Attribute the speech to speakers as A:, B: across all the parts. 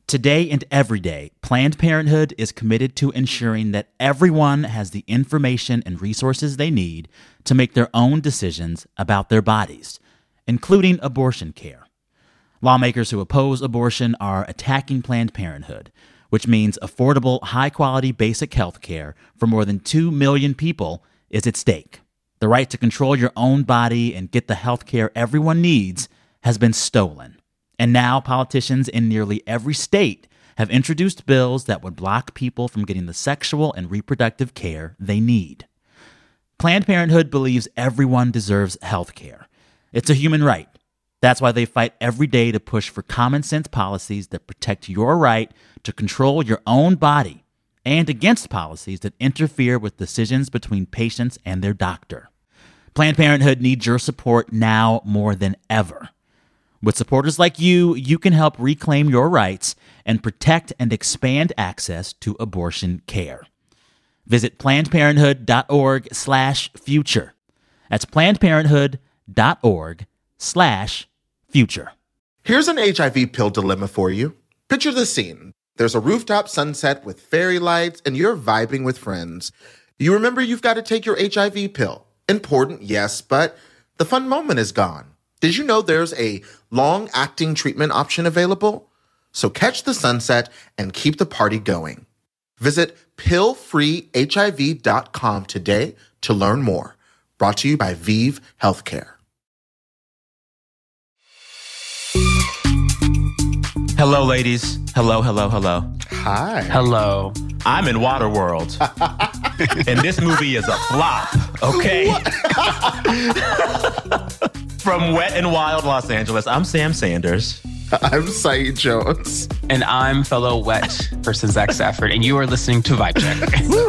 A: Today and every day, Planned Parenthood is committed to ensuring that everyone has the information and resources they need to make their own decisions about their bodies, including abortion care. Lawmakers who oppose abortion are attacking Planned Parenthood, which means affordable, high-quality basic health care for more than 2 million people is at stake. The right to control your own body and get the health care everyone needs has been stolen. And now politicians in nearly every state have introduced bills that would block people from getting the sexual and reproductive care they need. Planned Parenthood believes everyone deserves health care. It's a human right. That's why they fight every day to push for common sense policies that protect your right to control your own body and against policies that interfere with decisions between patients and their doctor. Planned Parenthood needs your support now more than ever. With supporters like you, you can help reclaim your rights and protect and expand access to abortion care. Visit PlannedParenthood.org/future. That's PlannedParenthood.org/future.
B: Here's an HIV pill dilemma for you. Picture the scene. There's a rooftop sunset with fairy lights, and you're vibing with friends. You remember you've got to take your HIV pill. Important, yes, but the fun moment is gone. Did you know there's a long-acting treatment option available? So catch the sunset and keep the party going. Visit pillfreehiv.com today to learn more. Brought to you by ViiV Healthcare.
C: Hello, ladies. Hello, hello, hello.
B: Hi.
D: Hello.
C: I'm in Waterworld. And this movie is a flop, okay? From Wet and Wild Los Angeles, I'm Sam Sanders.
B: I'm Saeed Jones.
D: And I'm fellow wet person Zach Stafford, and you are listening to Vibe Check.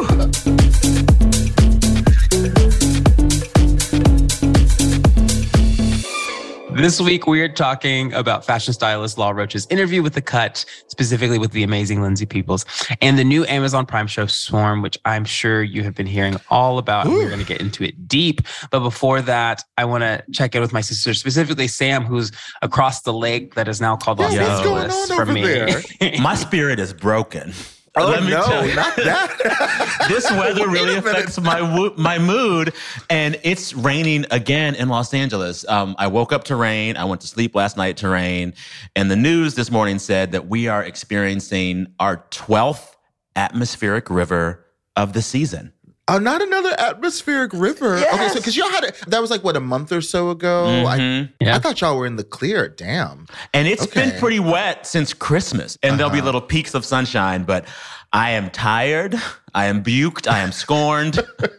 D: This week, we're talking about fashion stylist Law Roach's interview with The Cut, specifically with the amazing Lindsay Peoples, and the new Amazon Prime show Swarm, which I'm sure you have been hearing all about. And we're going to get into it deep. But before that, I want to check in with my sister, specifically Sam, who's across the lake that is now called Los Angeles.
B: What's going on over there?
C: My spirit is broken.
B: Oh,
C: Let me tell you.
B: not that.
C: This weather really affects my mood, and it's raining again in Los Angeles. I woke up to rain. I went to sleep last night to rain, and the news this morning said that we are experiencing our 12th atmospheric river of the season.
B: Oh, not another atmospheric river.
C: Yes.
B: Okay, so because y'all had it, that was like, what, a month or so ago?
C: Mm-hmm.
B: I thought y'all were in the clear. Damn.
C: And it's been pretty wet since Christmas. And there'll be little peaks of sunshine, but I am tired. I am buked. I am scorned.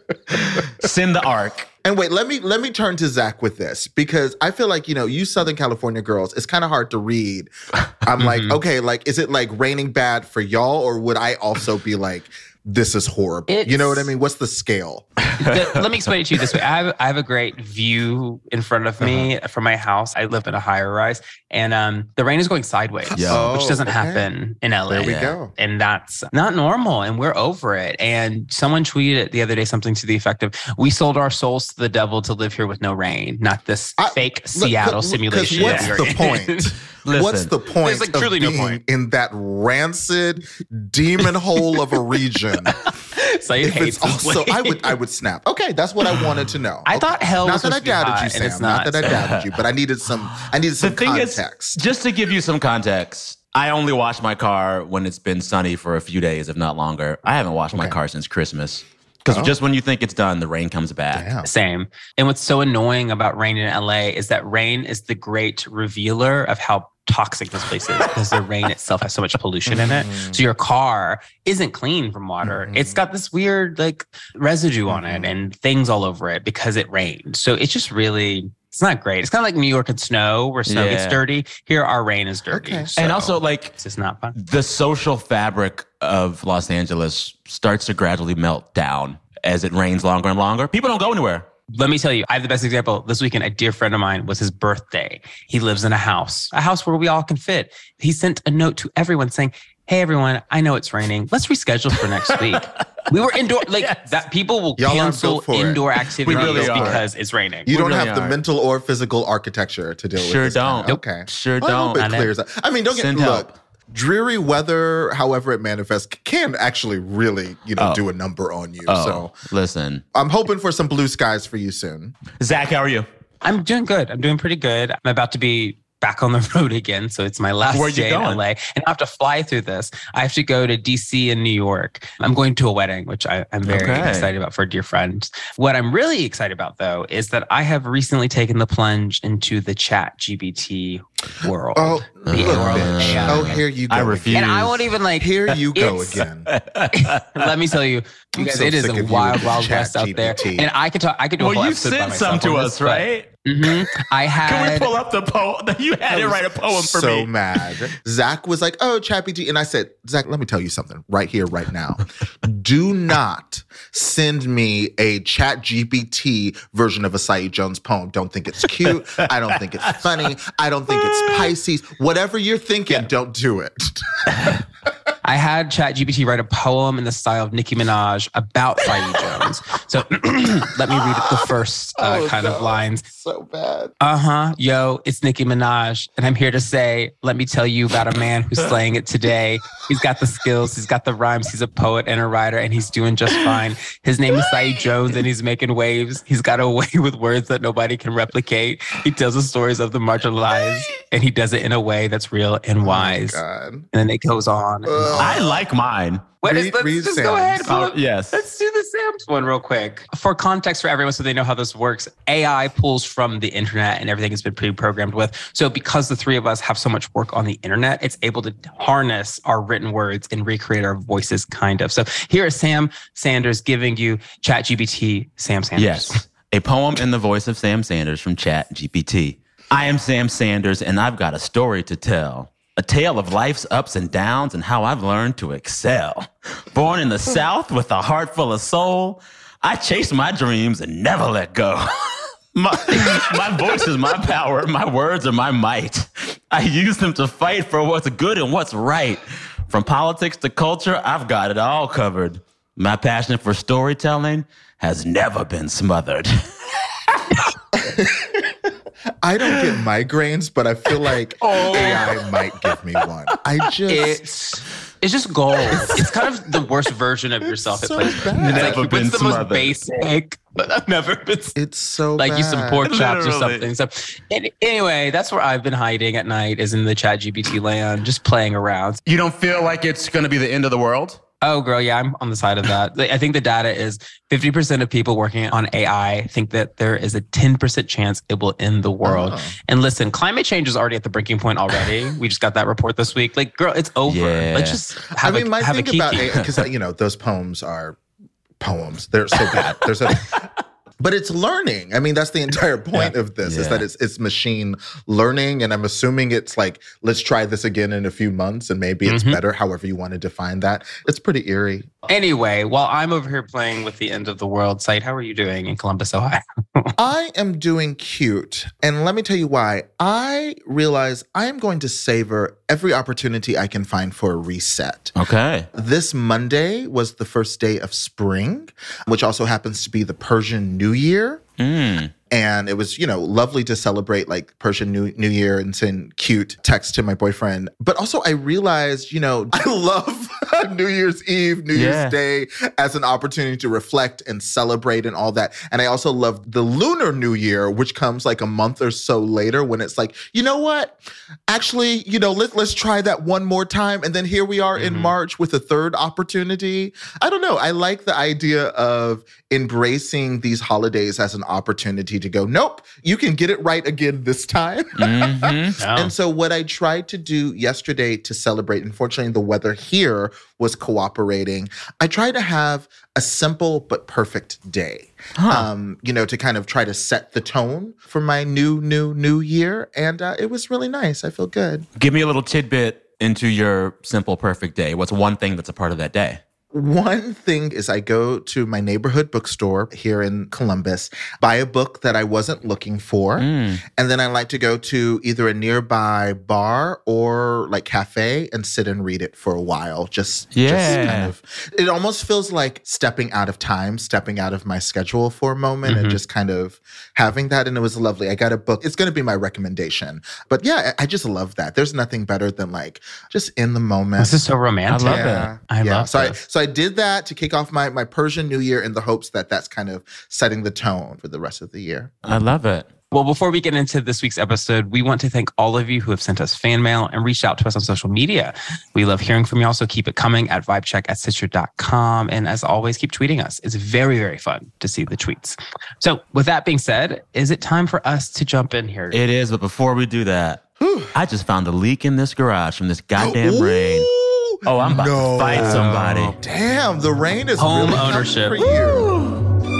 C: Send the ark.
B: And wait, let me turn to Zach with this, because I feel like, you Southern California girls, it's kind of hard to read. I'm like, okay, like, is it like raining bad for y'all, or would I also be like, this is horrible? You know what I mean? What's the scale?
D: Let me explain it to you this way. I have a great view in front of me from my house. I live in a higher rise, and the rain is going sideways, which doesn't happen in LA.
B: There we go.
D: And that's not normal, and we're over it. And someone tweeted the other day something to the effect of, we sold our souls to the devil to live here with no rain, not this fake Seattle simulation.
B: What's the point? What's the point
D: There's
B: of
D: truly
B: being
D: no point
B: in that rancid demon hole of a region?
D: So if
B: it's also, I would snap. Okay, that's what I wanted to know.
D: I thought hell was
B: not that I doubted you,
D: and it's
B: Sam.
D: not.
B: Not that I doubted you, but I needed some context.
C: Just to give you some context, I only wash my car when it's been sunny for a few days, if not longer. I haven't washed my car since Christmas. Because just when you think it's done, the rain comes back.
B: Damn.
D: Same. And what's so annoying about rain in LA is that rain is the great revealer of how toxic this place is, because the rain itself has so much pollution in it. So your car isn't clean from water. It's got this weird like residue on it and things all over it because it rained. So it's just really, it's not great. It's kind of like New York and snow, where snow gets dirty. Here, our rain is dirty.
B: Okay.
D: So
C: And also, like,
D: it's just not fun.
C: The social fabric of Los Angeles starts to gradually melt down as it rains longer and longer. People don't go anywhere.
D: Let me tell you, I have the best example. This weekend, a dear friend of mine was his birthday. He lives in a house where we all can fit. He sent a note to everyone saying, hey, everyone, I know it's raining. Let's reschedule for next week. We were indoor, that people will cancel indoor activities because it's raining.
B: You don't have the mental or physical architecture to deal with this.
C: Don't.
B: Okay.
C: Sure
B: I hope
C: don't.
B: it clears up. I mean, don't get, look, dreary weather, however it manifests, can actually really, do a number on you. So
C: listen,
B: I'm hoping for some blue skies for you soon.
C: Zach, how are you?
D: I'm doing good. I'm doing pretty good. I'm about to be back on the road again. So it's my last day in LA. And I have to fly through this. I have to go to DC and New York. I'm going to a wedding, which I'm very excited about for a dear friend. What I'm really excited about, though, is that I have recently taken the plunge into the ChatGPT world.
B: Oh, here you go.
C: I refuse.
D: And I won't even
B: Here you go again.
D: Let me tell you, guys, it is a wild west out there. And I could do a whole
C: you
D: episode by
C: sent
D: myself
C: some to
D: on
C: us,
D: this,
C: right?
D: I had.
C: Can we pull up the poem? You had to write a poem for me.
B: So mad. Zach was like, "Oh, ChatGPT," and I said, "Zach, let me tell you something right here, right now. Do not send me a ChatGPT version of a Saeed Jones poem. Don't think it's cute. I don't think it's funny. I don't think it's Pisces. Whatever you're thinking, don't do it."
D: I had ChatGPT write a poem in the style of Nicki Minaj about Saeed Jones. So let me read the first kind of lines.
B: So bad.
D: Yo, it's Nicki Minaj. And I'm here to say, let me tell you about a man who's slaying it today. He's got the skills. He's got the rhymes. He's a poet and a writer, and he's doing just fine. His name is Saeed Jones, and he's making waves. He's got a way with words that nobody can replicate. He tells the stories of the marginalized, and he does it in a way that's real and wise. And then it goes on.
C: I like mine.
D: Let's just go ahead.
C: Yes.
D: Let's do the Sam's one real quick. For context for everyone so they know how this works, AI pulls from the internet and everything has been pre-programmed with. So because the three of us have so much work on the internet, it's able to harness our written words and recreate our voices, kind of. So here is Sam Sanders giving you ChatGPT Sam Sanders.
C: Yes. A poem in the voice of Sam Sanders from ChatGPT. I am Sam Sanders, and I've got a story to tell. A tale of life's ups and downs and how I've learned to excel. Born in the South with a heart full of soul, I chase my dreams and never let go. My voice is my power. My words are my might. I use them to fight for what's good and what's right. From politics to culture, I've got it all covered. My passion for storytelling has never been smothered.
B: I don't get migraines, but I feel like AI might give me one.
D: It's just gold. It's kind of the worst version of yourself.
B: So
D: it's like,
B: bad.
C: Never been
D: what's the
C: smothered.
D: most basic, but I've never been.
B: It's so
D: like
B: bad.
D: you some pork chops
C: Literally.
D: or something. So anyway, that's where I've been hiding at night, is in the ChatGPT land, just playing around.
C: You don't feel like it's going to be the end of the world?
D: Oh, girl, yeah, I'm on the side of that. I think the data is 50% of people working on AI think that there is a 10% chance it will end the world. And listen, climate change is already at the breaking point already. We just got that report this week. Like, girl, it's over.
C: Yeah.
D: Let's just have
B: my
D: have
B: thing
D: a
B: about
D: kiki.
B: because those poems are poems. They're so bad. But it's learning. I mean, that's the entire point of this, is that it's machine learning. And I'm assuming it's like, let's try this again in a few months and maybe it's better, however you want to define that. It's pretty eerie.
D: Anyway, while I'm over here playing with the end of the world site, how are you doing in Columbus, Ohio?
B: I am doing cute. And let me tell you why. I realize I am going to savor every opportunity I can find for a reset.
C: Okay.
B: This Monday was the first day of spring, which also happens to be the Persian New Year. And it was, lovely to celebrate like Persian New Year and send cute texts to my boyfriend. But also I realized, I love New Year's Eve, New Year's Day as an opportunity to reflect and celebrate and all that. And I also love the Lunar New Year, which comes like a month or so later when it's like, you know what? Actually, let's try that one more time. And then here we are in March with a third opportunity. I don't know. I like the idea of embracing these holidays as an opportunity to go, nope, you can get it right again this time. And so what I tried to do yesterday to celebrate, unfortunately, the weather here was cooperating. I tried to have a simple but perfect day, to kind of try to set the tone for my new year. And it was really nice. I feel good.
C: Give me a little tidbit into your simple, perfect day. What's one thing that's a part of that day?
B: one thing is I go to my neighborhood bookstore here in Columbus, buy a book that I wasn't looking for. And then I like to go to either a nearby bar or like cafe and sit and read it for a while. Just kind of, it almost feels like stepping out of time, stepping out of my schedule for a moment and just kind of having that. And it was lovely. I got a book. It's going to be my recommendation. But yeah, I just love that. There's nothing better than like just in the moment.
D: This is so romantic.
C: I love it.
D: I love this.
B: So I did that to kick off my Persian New Year in the hopes that that's kind of setting the tone for the rest of the year.
C: I love it.
D: Well, before we get into this week's episode, we want to thank all of you who have sent us fan mail and reached out to us on social media. We love hearing from y'all, so keep it coming at vibecheck@stitcher.com. And as always, keep tweeting us. It's very, very fun to see the tweets. So with that being said, is it time for us to jump in here?
C: It is, but before we do that, I just found a leak in this garage from this goddamn rain. Oh, I'm about to fight somebody.
B: Damn, the rain is
D: Home
B: really coming
D: ownership.
B: for you.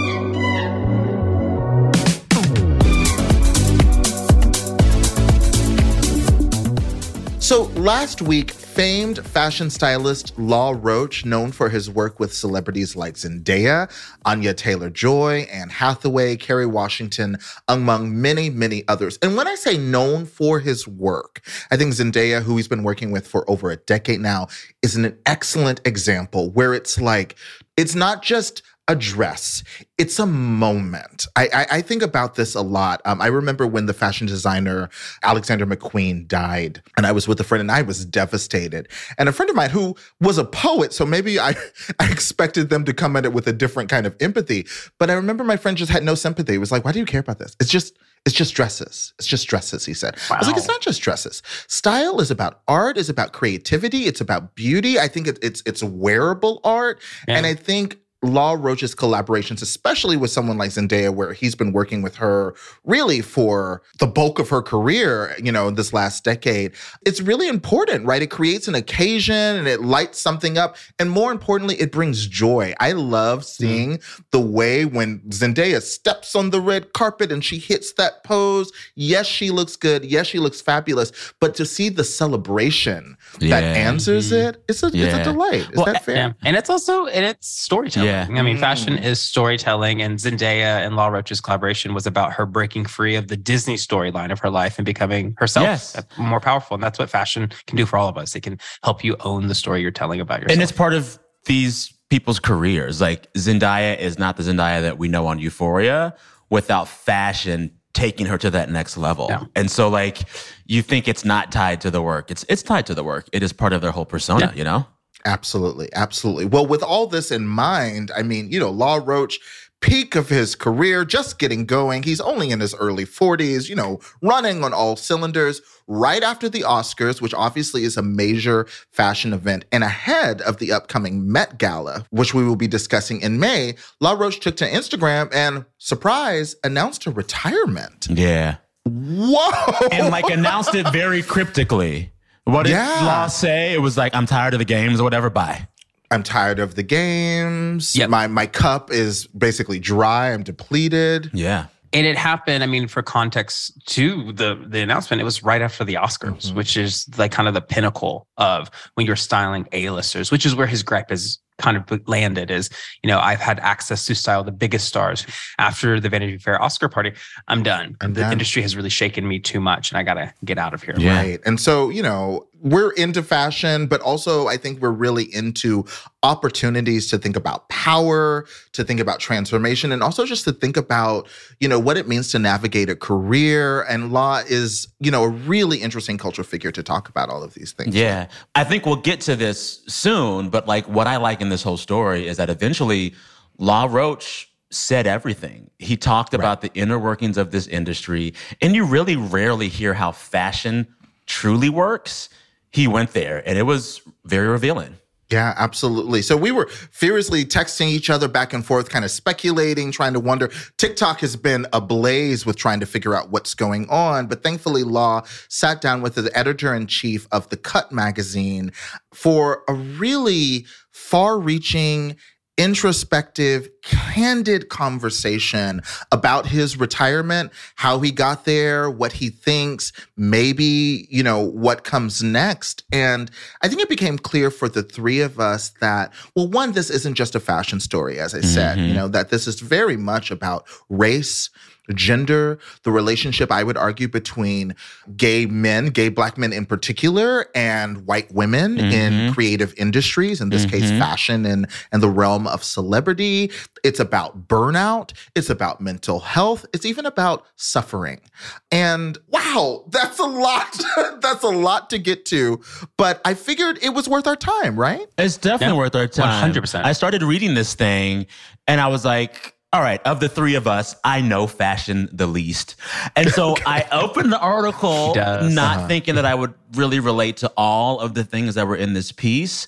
B: So last week, famed fashion stylist Law Roach, known for his work with celebrities like Zendaya, Anya Taylor-Joy, Anne Hathaway, Kerry Washington, among many, many others. And when I say known for his work, I think Zendaya, who he's been working with for over a decade now, is an excellent example where it's like, it's not just a dress. It's a moment. I think about this a lot. I remember when the fashion designer Alexander McQueen died, and I was with a friend and I was devastated. And a friend of mine who was a poet, so maybe I expected them to come at it with a different kind of empathy. But I remember my friend just had no sympathy. He was like, why do you care about this? It's just dresses. It's just dresses, he said.
D: Wow.
B: I was like, it's not just dresses. Style is about art, is about creativity, it's about beauty. I think it's wearable art.
D: Yeah.
B: And I think Law Roach's collaborations, especially with someone like Zendaya, where he's been working with her really for the bulk of her career, this last decade, it's really important, right? It creates an occasion and it lights something up. And more importantly, it brings joy. I love seeing the way when Zendaya steps on the red carpet and she hits that pose. Yes, she looks good. Yes, she looks fabulous. But to see the celebration that answers it, it's a delight. Is that fair?
D: Yeah. And it's also, it's storytelling.
C: Yeah.
D: I mean, fashion is storytelling, and Zendaya and Law Roach's collaboration was about her breaking free of the Disney storyline of her life and becoming herself more powerful. And that's what fashion can do for all of us. It can help you own the story you're telling about yourself.
C: And it's part of these people's careers. Like Zendaya is not the Zendaya that we know on Euphoria without fashion taking her to that next level. Yeah. And so like you think it's not tied to the work. It's tied to the work. It is part of their whole persona, you know?
B: Absolutely. Absolutely. Well, with all this in mind, I mean, Law Roach, peak of his career, just getting going. He's only in his early 40s, running on all cylinders right after the Oscars, which obviously is a major fashion event, and ahead of the upcoming Met Gala, which we will be discussing in May. Law Roach took to Instagram and, surprise, announced her retirement.
C: Yeah.
B: Whoa.
C: And announced it very cryptically. What did Law say? It was like, I'm tired of the games or whatever, bye.
B: I'm tired of the games.
D: Yep.
B: My cup is basically dry. I'm depleted.
C: Yeah.
D: And it happened, I mean, for context to the announcement, it was right after the Oscars, which is like kind of the pinnacle of when you're styling A-listers, which is where his gripe is kind of landed is, I've had access to style the biggest stars. After the Vanity Fair Oscar party, I'm done. The industry has really shaken me too much and I got to get out of here.
C: Yeah.
B: Right. And so, we're into fashion, but also I think we're really into opportunities to think about power, to think about transformation, and also just to think about, what it means to navigate a career. And Law is, a really interesting cultural figure to talk about all of these things.
C: Yeah. I think we'll get to this soon, but what I like in this whole story is that eventually Law Roach said everything. He talked about the inner workings of this industry, and you really rarely hear how fashion truly works. He went there, and it was very revealing.
B: Yeah, absolutely. So we were furiously texting each other back and forth, kind of speculating, trying to wonder. TikTok has been ablaze with trying to figure out what's going on. But thankfully, Law sat down with the editor-in-chief of The Cut magazine for a really far-reaching, introspective, candid conversation about his retirement, how he got there, what he thinks, maybe, what comes next. And I think it became clear for the three of us that, well, one, this isn't just a fashion story, as I said, that this is very much about race, gender, the relationship, I would argue, between gay men, gay Black men in particular, and white women in creative industries, in this case, fashion and the realm of celebrity. It's about burnout. It's about mental health. It's even about suffering. And wow, that's a lot. That's a lot to get to. But I figured it was worth our time, right?
C: It's definitely worth our time.
D: 100%.
C: I started reading this thing and I was like, all right, of the three of us, I know fashion the least. And so I opened the article not thinking that I would really relate to all of the things that were in this piece,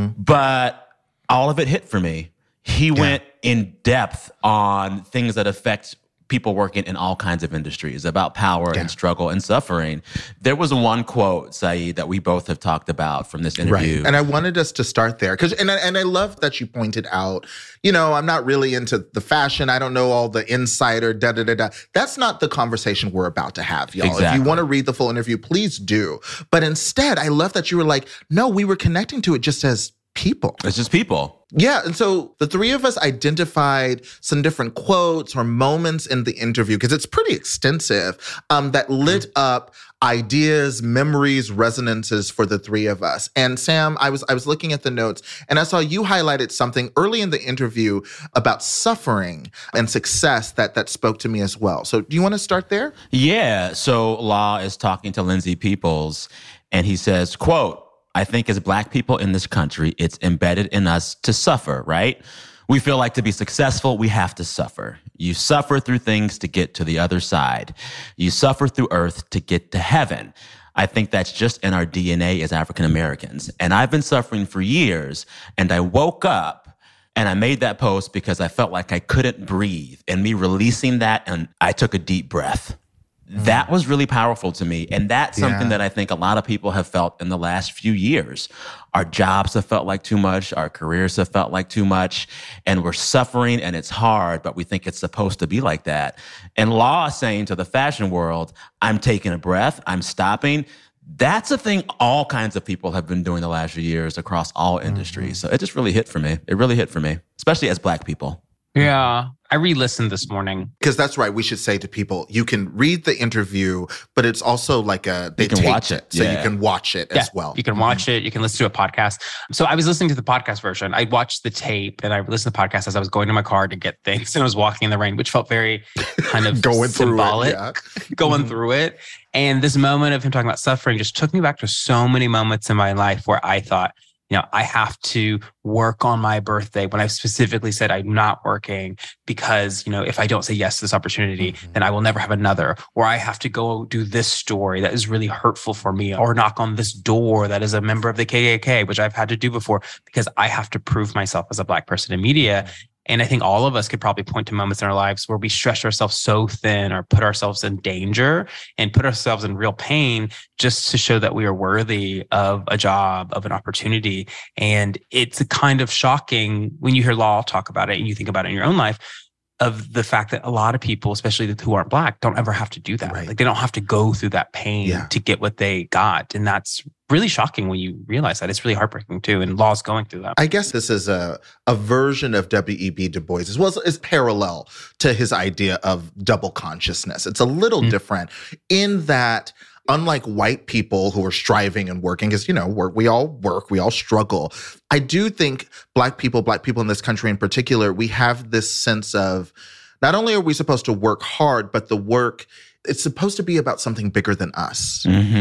C: but all of it hit for me. He went in depth on things that affect people working in all kinds of industries, about power and struggle and suffering. There was one quote, Saeed, that we both have talked about from this interview.
B: Right. And I wanted us to start there. And I love that you pointed out, I'm not really into the fashion. I don't know all the insider, da-da-da-da. That's not the conversation we're about to have, y'all.
C: Exactly.
B: If you want to read the full interview, please do. But instead, I love that you were like, no, we were connecting to it just as people.
C: It's just people.
B: Yeah. And so the three of us identified some different quotes or moments in the interview, because it's pretty extensive, that lit up ideas, memories, resonances for the three of us. And Sam, I was looking at the notes and I saw you highlighted something early in the interview about suffering and success that spoke to me as well. So do you want to start there?
C: Yeah. So Law is talking to Lindsay Peoples and he says, quote, I think as Black people in this country, it's embedded in us to suffer, right? We feel like to be successful, we have to suffer. You suffer through things to get to the other side. You suffer through earth to get to heaven. I think that's just in our DNA as African Americans. And I've been suffering for years, and I woke up and I made that post because I felt like I couldn't breathe. And me releasing that, and I took a deep breath. That was really powerful to me. And that's something that I think a lot of people have felt in the last few years. Our jobs have felt like too much. Our careers have felt like too much. And we're suffering and it's hard, but we think it's supposed to be like that. And Law is saying to the fashion world, I'm taking a breath. I'm stopping. That's a thing all kinds of people have been doing the last few years across all industries. So it just really hit for me. It really hit for me, especially as Black people.
D: Yeah. I re-listened this morning.
B: Because that's right. We should say to people, you can read the interview, but it's also like they
C: can watch it.
B: So you can watch it as well.
D: You can watch it. You can listen to a podcast. So I was listening to the podcast version. I watched the tape and I listened to the podcast as I was going to my car to get things. And I was walking in the rain, which felt very kind of
B: going
D: symbolic.
B: Through it,
D: going through it. And this moment of him talking about suffering just took me back to so many moments in my life where I thought, I have to work on my birthday, when I specifically said I'm not working because, if I don't say yes to this opportunity, then I will never have another. Or I have to go do this story that is really hurtful for me, or knock on this door that is a member of the KKK, which I've had to do before because I have to prove myself as a Black person in media. And I think all of us could probably point to moments in our lives where we stretch ourselves so thin or put ourselves in danger and put ourselves in real pain just to show that we are worthy of a job, of an opportunity. And it's a kind of shocking when you hear Law talk about it and you think about it in your own life, of the fact that a lot of people, especially who aren't Black, don't ever have to do that.
B: Right.
D: Like they don't have to go through that pain to get what they got. And that's really shocking when you realize that. It's really heartbreaking too. And Law's going through that.
B: I guess this is a version of W.E.B. Du Bois as well as parallel to his idea of double consciousness. It's a little different in that, unlike white people who are striving and working, because, we all work, we all struggle. I do think Black people in this country in particular, we have this sense of not only are we supposed to work hard, but the work, it's supposed to be about something bigger than us,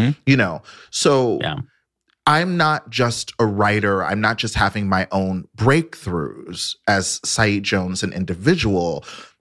B: So I'm not just a writer. I'm not just having my own breakthroughs as Saeed Jones, an individual,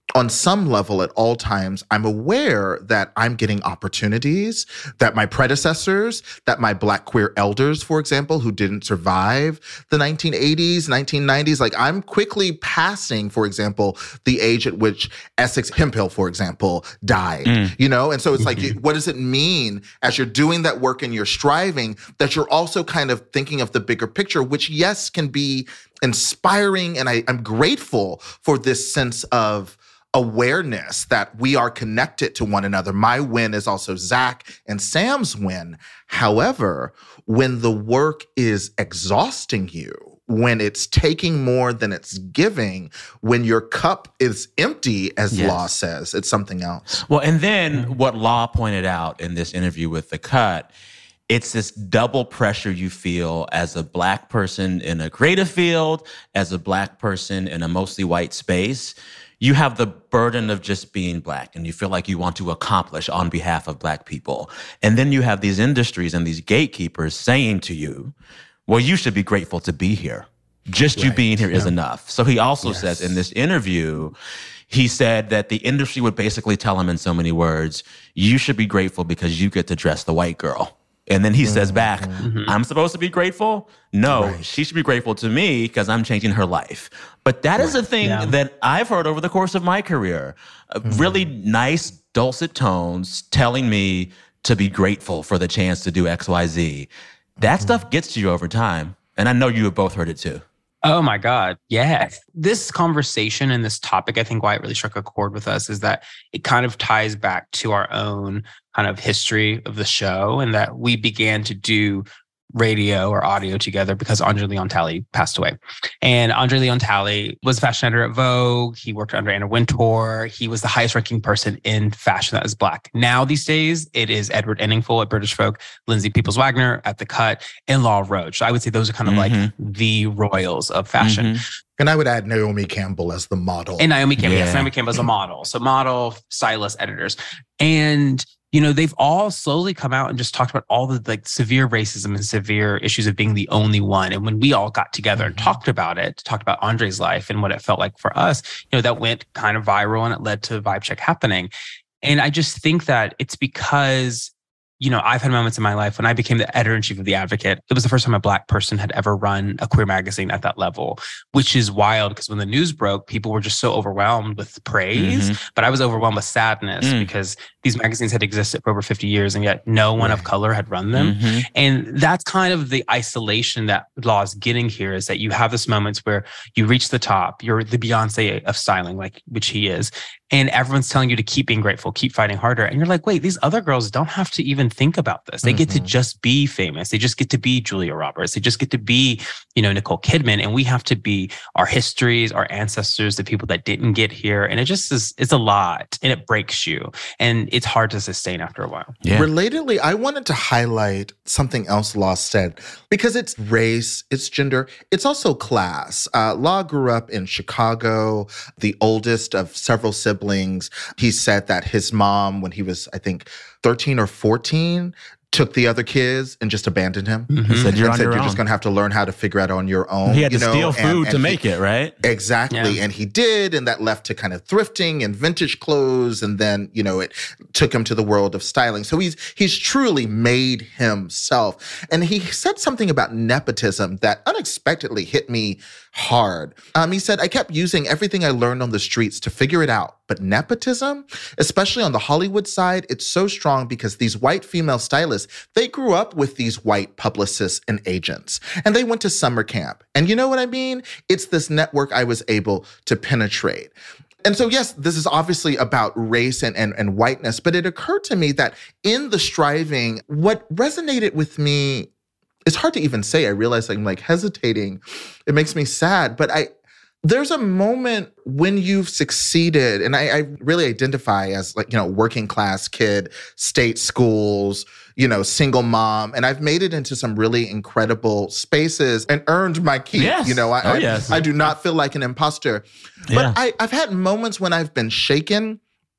B: on some level at all times, I'm aware that I'm getting opportunities that my predecessors, that my Black queer elders, for example, who didn't survive the 1980s, 1990s, like I'm quickly passing, for example, the age at which Essex Hemphill, for example, died, you know? And so it's like, what does it mean as you're doing that work and you're striving that you're also kind of thinking of the bigger picture, which yes, can be inspiring. And I'm grateful for this sense of awareness that we are connected to one another. My win is also Zach and Sam's win. However, when the work is exhausting you, when it's taking more than it's giving, when your cup is empty, as Law says, it's something else.
C: Well, and then what Law pointed out in this interview with The Cut, it's this double pressure you feel as a Black person in a creative field, as a Black person in a mostly white space. You have the burden of just being Black, and you feel like you want to accomplish on behalf of Black people. And then you have these industries and these gatekeepers saying to you, well, you should be grateful to be here. Just you being here is enough. So he also says in this interview, he said that the industry would basically tell him in so many words, you should be grateful because you get to dress the white girl. And then he says back, I'm supposed to be grateful? No, she should be grateful to me because I'm changing her life. But that is a thing that I've heard over the course of my career. Really nice, dulcet tones telling me to be grateful for the chance to do X, Y, Z. That stuff gets to you over time. And I know you have both heard it too.
D: Oh my God. Yeah. This conversation and this topic, I think why it really struck a chord with us is that it kind of ties back to our own kind of history of the show, and that we began to do radio or audio together because Andre Leon Talley passed away. And Andre Leon Talley was a fashion editor at Vogue. He worked under Anna Wintour. He was the highest ranking person in fashion that was Black. Now these days, it is Edward Enningful at British Vogue, Lindsay Peoples-Wagner at The Cut, and Law Roach. So I would say those are kind of like the royals of fashion.
B: And I would add Naomi Campbell as the model.
D: And Naomi Campbell, yes, Naomi Campbell as a model. So model, stylist, editors. And you know, they've all slowly come out and just talked about all the like severe racism and severe issues of being the only one. And when we all got together and talked about it, talked about Andre's life and what it felt like for us, you know, that went kind of viral and it led to Vibe Check happening. And I just think that it's because, you know, I've had moments in my life when I became the editor-in-chief of The Advocate. It was the first time a Black person had ever run a queer magazine at that level, which is wild because when the news broke, people were just so overwhelmed with praise. But I was overwhelmed with sadness because these magazines had existed for over 50 years and yet no one of color had run them. And that's kind of the isolation that Law is getting here, is that you have this moments where you reach the top, you're the Beyonce of styling, like which he is. And everyone's telling you to keep being grateful, keep fighting harder. And you're like, wait, these other girls don't have to even think about this. They get to just be famous. They just get to be Julia Roberts. They just get to be, you know, Nicole Kidman. And we have to be our histories, our ancestors, the people that didn't get here. And it just is, it's a lot and it breaks you. And it's hard to sustain after a while.
B: Yeah. Relatedly, I wanted to highlight something else Law said, because it's race, it's gender, it's also class. Law grew up in Chicago, the oldest of several siblings. He said that his mom, when he was, I think, 13 or 14, took the other kids and just abandoned him.
C: He said, you're
B: just going to have to learn how to figure it out on your own.
A: He had to steal food to make it, right?
B: Exactly. Yeah. And he did. And that left to kind of thrifting and vintage clothes. And then, you know, it took him to the world of styling. So he's truly made himself. And he said something about nepotism that unexpectedly hit me hard. He said, I kept using everything I learned on the streets to figure it out. But nepotism, especially on the Hollywood side, it's so strong because these white female stylists, they grew up with these white publicists and agents, and they went to summer camp. And you know what I mean? It's this network I was able to penetrate. And so, yes, this is obviously about race and whiteness, but it occurred to me that in the striving, what resonated with me, it's hard to even say. I realize I'm like hesitating. It makes me sad, but there's a moment when you've succeeded, and I really identify as like, you know, working class kid, state schools, you know, single mom, and I've made it into some really incredible spaces and earned my keep.
C: Yes.
B: You know, I do not feel like an imposter.
C: Yeah.
B: But I've had moments when I've been shaken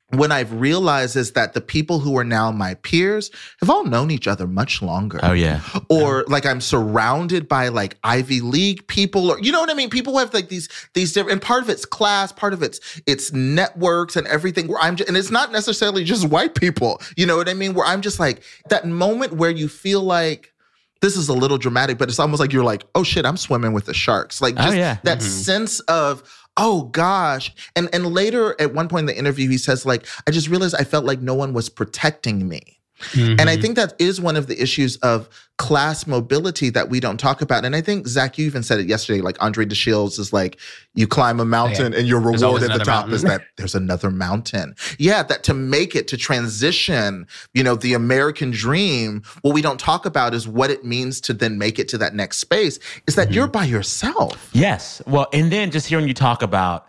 B: when I've realized is that the people who are now my peers have all known each other much longer.
C: Oh, yeah.
B: Or like I'm surrounded by like Ivy League people, or you know what I mean? People who have like these different, and part of it's class, part of it's networks and everything where and it's not necessarily just white people, you know what I mean? Where I'm just like that moment where you feel like, this is a little dramatic, but it's almost like you're like, oh shit, I'm swimming with the sharks. Like just that sense of, oh gosh. And later at one point in the interview, he says like, I just realized I felt like no one was protecting me. And I think that is one of the issues of class mobility that we don't talk about. And I think, Zach, you even said it yesterday, like Andre DeShields is like, you climb a mountain and your reward at the top is that there's another mountain. Yeah, that to make it, to transition, you know, the American dream, what we don't talk about is what it means to then make it to that next space, is that you're by yourself.
C: Yes. Well, and then just hearing you talk about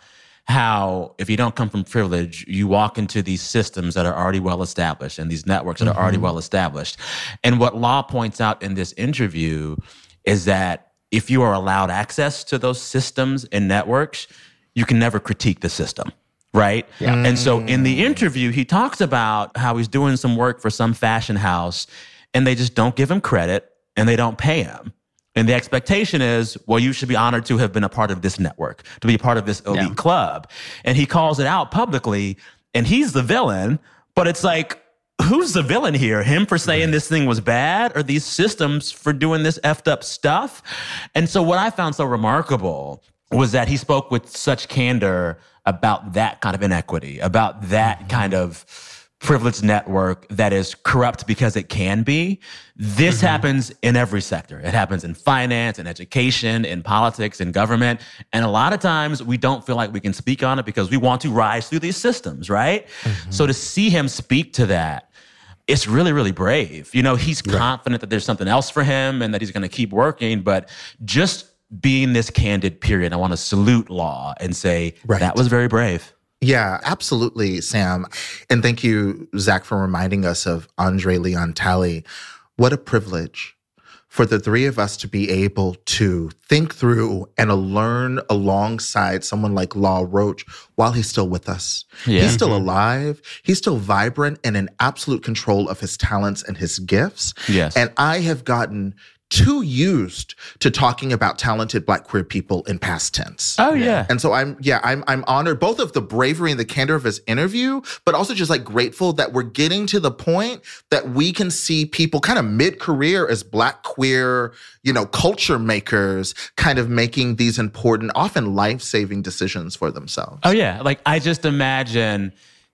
C: how if you don't come from privilege, you walk into these systems that are already well established and these networks that are already well established. And what Law points out in this interview is that if you are allowed access to those systems and networks, you can never critique the system, right? Yeah. And so in the interview, he talks about how he's doing some work for some fashion house and they just don't give him credit and they don't pay him. And the expectation is, well, you should be honored to have been a part of this network, to be a part of this elite club. And he calls it out publicly, and he's the villain. But it's like, who's the villain here? Him for saying this thing was bad, or these systems for doing this effed up stuff? And so what I found so remarkable was that he spoke with such candor about that kind of inequity, about that kind of privileged network that is corrupt because it can be. This happens in every sector. It happens in finance, in education, in politics, in government. And a lot of times we don't feel like we can speak on it because we want to rise through these systems, right? So to see him speak to that, it's really, really brave. You know, he's confident that there's something else for him and that he's going to keep working, but just being this candid period, I want to salute Law and say that was very brave.
B: Yeah, absolutely, Sam. And thank you, Zach, for reminding us of Andre Leon Talley. What a privilege for the three of us to be able to think through and learn alongside someone like Law Roach while he's still with us. Yeah. He's still alive. He's still vibrant and in absolute control of his talents and his gifts.
C: Yes.
B: And I have gotten too used to talking about talented Black queer people in past tense.
C: Oh, yeah.
B: And so I'm honored both of the bravery and the candor of his interview, but also just like grateful that we're getting to the point that we can see people kind of mid-career as Black queer, you know, culture makers kind of making these important, often life-saving decisions for themselves.
C: Oh, yeah. Like, I just imagine,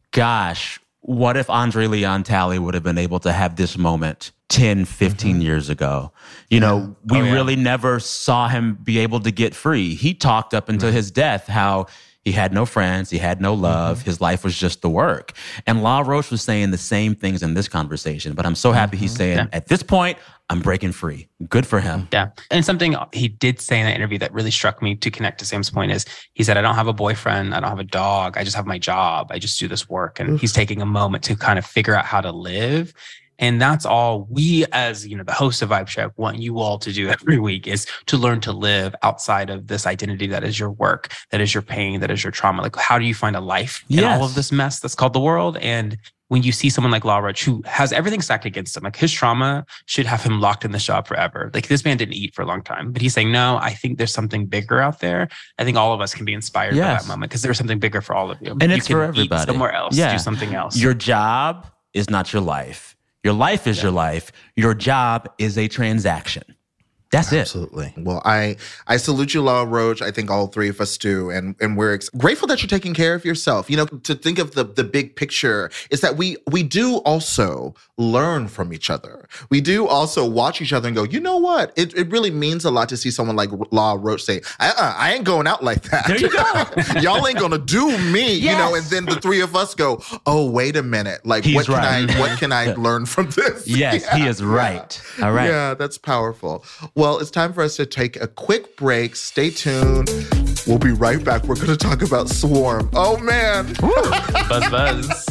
C: gosh, what if Andre Leon Talley would have been able to have this moment 10, 15 years ago? You know, we really never saw him be able to get free. He talked up until his death how he had no friends, he had no love, his life was just the work. And Law Roach was saying the same things in this conversation, but I'm so happy he's saying, at this point, I'm breaking free. Good for him.
D: Yeah. And something he did say in that interview that really struck me to connect to Sam's point is he said, I don't have a boyfriend. I don't have a dog. I just have my job. I just do this work. And he's taking a moment to kind of figure out how to live. And that's all we, as you know, the host of Vibe Check, want you all to do every week, is to learn to live outside of this identity that is your work, that is your pain, that is your trauma. Like, how do you find a life in all of this mess that's called the world? And when you see someone like Law Roach, who has everything stacked against him, like his trauma should have him locked in this job forever. Like, this man didn't eat for a long time, but he's saying, no, I think there's something bigger out there. I think all of us can be inspired by that moment because there's something bigger for all of you.
C: And
D: you
C: it's for everybody.
D: Eat somewhere else, do something else.
C: Your job is not your life. Your life is your life. Your job is a transaction. That's
B: Absolutely. Well, I salute you, Law Roach. I think all three of us do. And we're grateful that you're taking care of yourself. You know, to think of the big picture is that we do also learn from each other. We do also watch each other and go, you know what? It really means a lot to see someone like Law Roach say, I ain't going out like that.
C: There you go.
B: Y'all ain't gonna do me, you know, and then the three of us go, oh, wait a minute. Like, what can I learn from this?
C: Yes, he is right. All right.
B: Yeah, that's powerful. Well, it's time for us to take a quick break. Stay tuned. We'll be right back. We're going to talk about Swarm. Oh, man.
D: Buzz, buzz.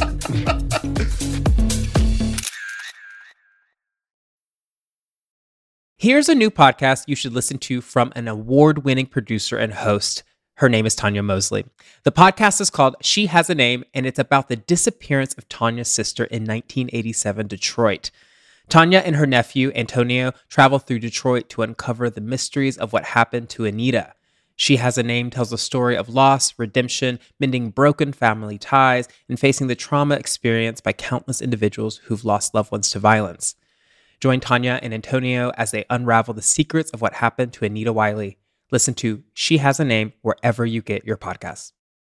E: Here's a new podcast you should listen to from an award-winning producer and host, Her name is Tanya Mosley. The podcast is called She Has a Name, and it's about the disappearance of Tanya's sister in 1987 Detroit. Tanya and her nephew, Antonio, travel through Detroit to uncover the mysteries of what happened to Anita. She Has a Name tells a story of loss, redemption, mending broken family ties, and facing the trauma experienced by countless individuals who've lost loved ones to violence. Join Tanya and Antonio as they unravel the secrets of what happened to Anita Wiley. Listen to She Has a Name wherever you get your podcasts.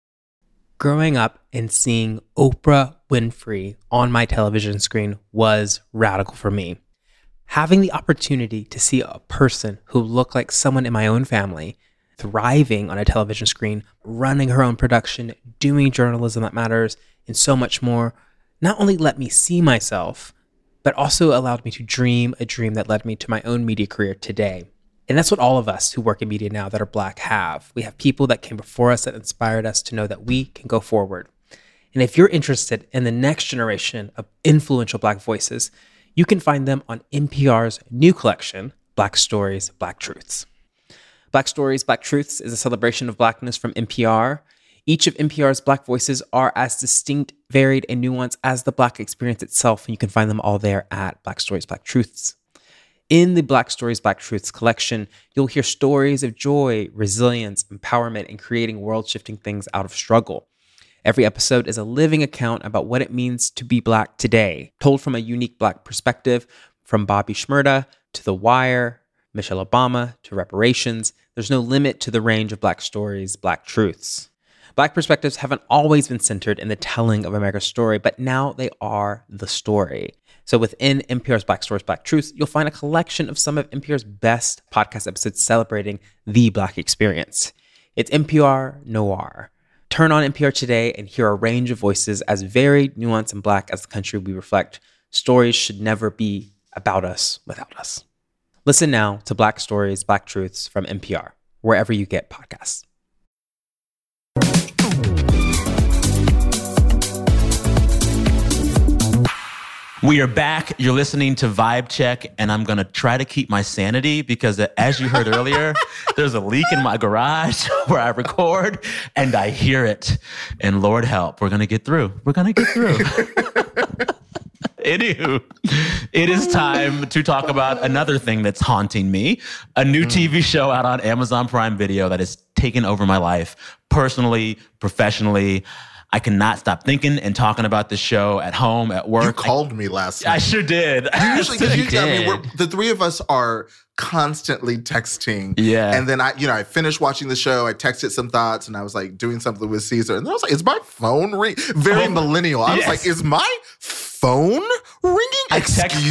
E: Growing up and seeing Oprah Winfrey on my television screen was radical for me. Having the opportunity to see a person who looked like someone in my own family thriving on a television screen, running her own production, doing journalism that matters, and so much more, not only let me see myself, but also allowed me to dream a dream that led me to my own media career today. And that's what all of us who work in media now that are Black have. We have people that came before us that inspired us to know that we can go forward. And if you're interested in the next generation of influential Black voices, you can find them on NPR's new collection, Black Stories, Black Truths. Black Stories, Black Truths is a celebration of Blackness from NPR. Each of NPR's Black voices are as distinct, varied, and nuanced as the Black experience itself, and you can find them all there at Black Stories, Black Truths. In the Black Stories, Black Truths collection, you'll hear stories of joy, resilience, empowerment, and creating world-shifting things out of struggle. Every episode is a living account about what it means to be Black today, told from a unique Black perspective, from Bobby Shmurda to The Wire, Michelle Obama to reparations. There's no limit to the range of Black stories, Black truths. Black perspectives haven't always been centered in the telling of America's story, but now they are the story. So within NPR's Black Stories, Black Truths, you'll find a collection of some of NPR's best podcast episodes celebrating the Black experience. It's NPR Noir. Turn on NPR today and hear a range of voices as varied, nuanced, and Black as the country we reflect. Stories should never be about us without us. Listen now to Black Stories, Black Truths from NPR, wherever you get podcasts.
C: We are back. You're listening to Vibe Check, and I'm going to try to keep my sanity because, as you heard earlier, there's a leak in my garage where I record, and I hear it. And Lord help, we're going to get through. We're going to get through. Anywho, it is time to talk about another thing that's haunting me, a new TV show out on Amazon Prime Video that has taken over my life personally, professionally. I cannot stop thinking and talking about this show at home, at work.
B: You called me last night.
C: I sure did.
B: Usually, because the three of us are constantly texting.
C: Yeah.
B: And then I finished watching the show. I texted some thoughts, and I was like doing something with Caesar. And then I was like, is my phone ringing? Very millennial. I was like, is my phone ringing?
C: I texted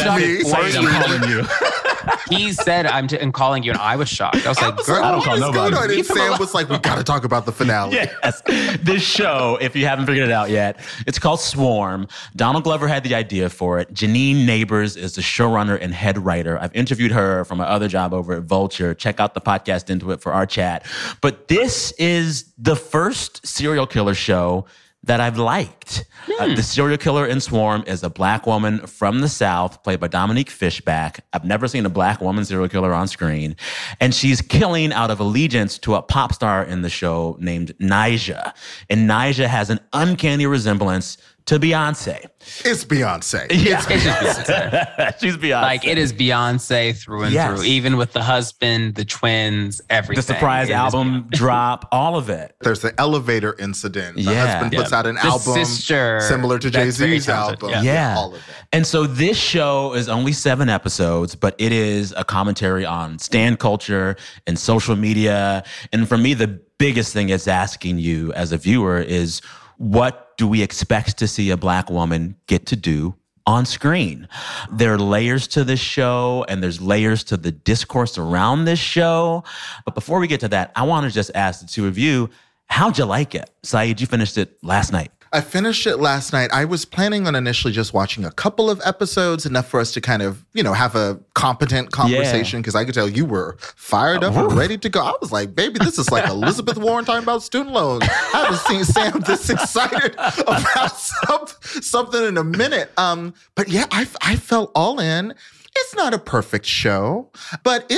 C: and I'm calling you.
D: He said, I'm calling you, and I was shocked. I was like, girl,
C: I don't call nobody.
B: And Sam was like, we got to talk about the finale.
C: Yes. This show, if you haven't figured it out yet, it's called Swarm. Donald Glover had the idea for it. Janine Neighbors is the showrunner and head writer. I've interviewed her from my other job over at Vulture. Check out the podcast Into It for our chat. But this is the first serial killer show that I've liked. The serial killer in Swarm is a Black woman from the South, played by Dominique Fishback. I've never seen a Black woman serial killer on screen. And she's killing out of allegiance to a pop star in the show named Nyjah. And Nyjah has an uncanny resemblance to Beyonce.
B: It's Beyonce.
C: Yeah.
D: It's just Beyonce.
C: She's Beyonce.
D: Like, it is Beyonce through and through, even with the husband, the twins, everything.
C: The surprise album drop, all of it.
B: There's the elevator incident. The husband puts out an album similar to Jay-Z's album.
C: Yeah.
B: All of it.
C: And so this show is only 7 episodes, but it is a commentary on stan culture and social media. And for me, the biggest thing it's asking you as a viewer is, what do we expect to see a Black woman get to do on screen? There are layers to this show, and there's layers to the discourse around this show. But before we get to that, I want to just ask the two of you, how'd you like it? Saeed, you finished it last night.
B: I finished it last night. I was planning on initially just watching a couple of episodes, enough for us to kind of, have a competent conversation, because I could tell you were fired up and ready to go. I was like, baby, this is like Elizabeth Warren talking about student loans. I haven't seen Sam this excited about something in a minute. But yeah, I felt all in. It's not a perfect show, but it's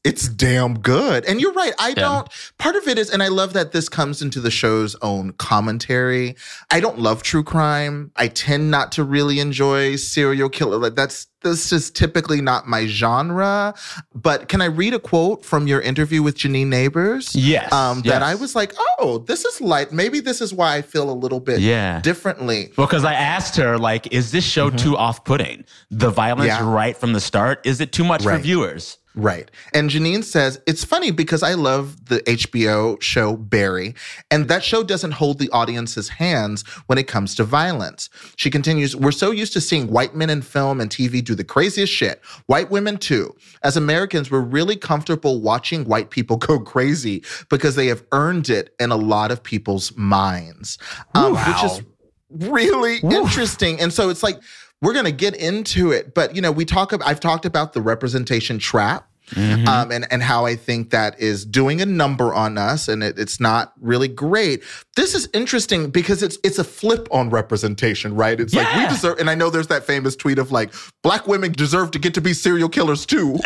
B: It's damn good. And you're right. Part of it is, and I love that this comes into the show's own commentary. I don't love true crime. I tend not to really enjoy serial killer. That's just typically not my genre. But can I read a quote from your interview with Janine Neighbors?
C: Yes.
B: That I was like, oh, this is light. Maybe this is why I feel a little bit differently.
C: Well, because I asked her, like, is this show too off-putting? The violence right from the start? Is it too much for viewers?
B: Right. And Janine says, it's funny because I love the HBO show Barry, and that show doesn't hold the audience's hands when it comes to violence. She continues, we're so used to seeing white men in film and TV do the craziest shit. White women too. As Americans, we're really comfortable watching white people go crazy because they have earned it in a lot of people's minds, which is really interesting. And so it's like, we're going to get into it, but I've talked about the representation trap, and how I think that is doing a number on us, and it's not really great. This is interesting because it's a flip on representation, right? It's like we deserve, and I know there's that famous tweet of like, Black women deserve to get to be serial killers too.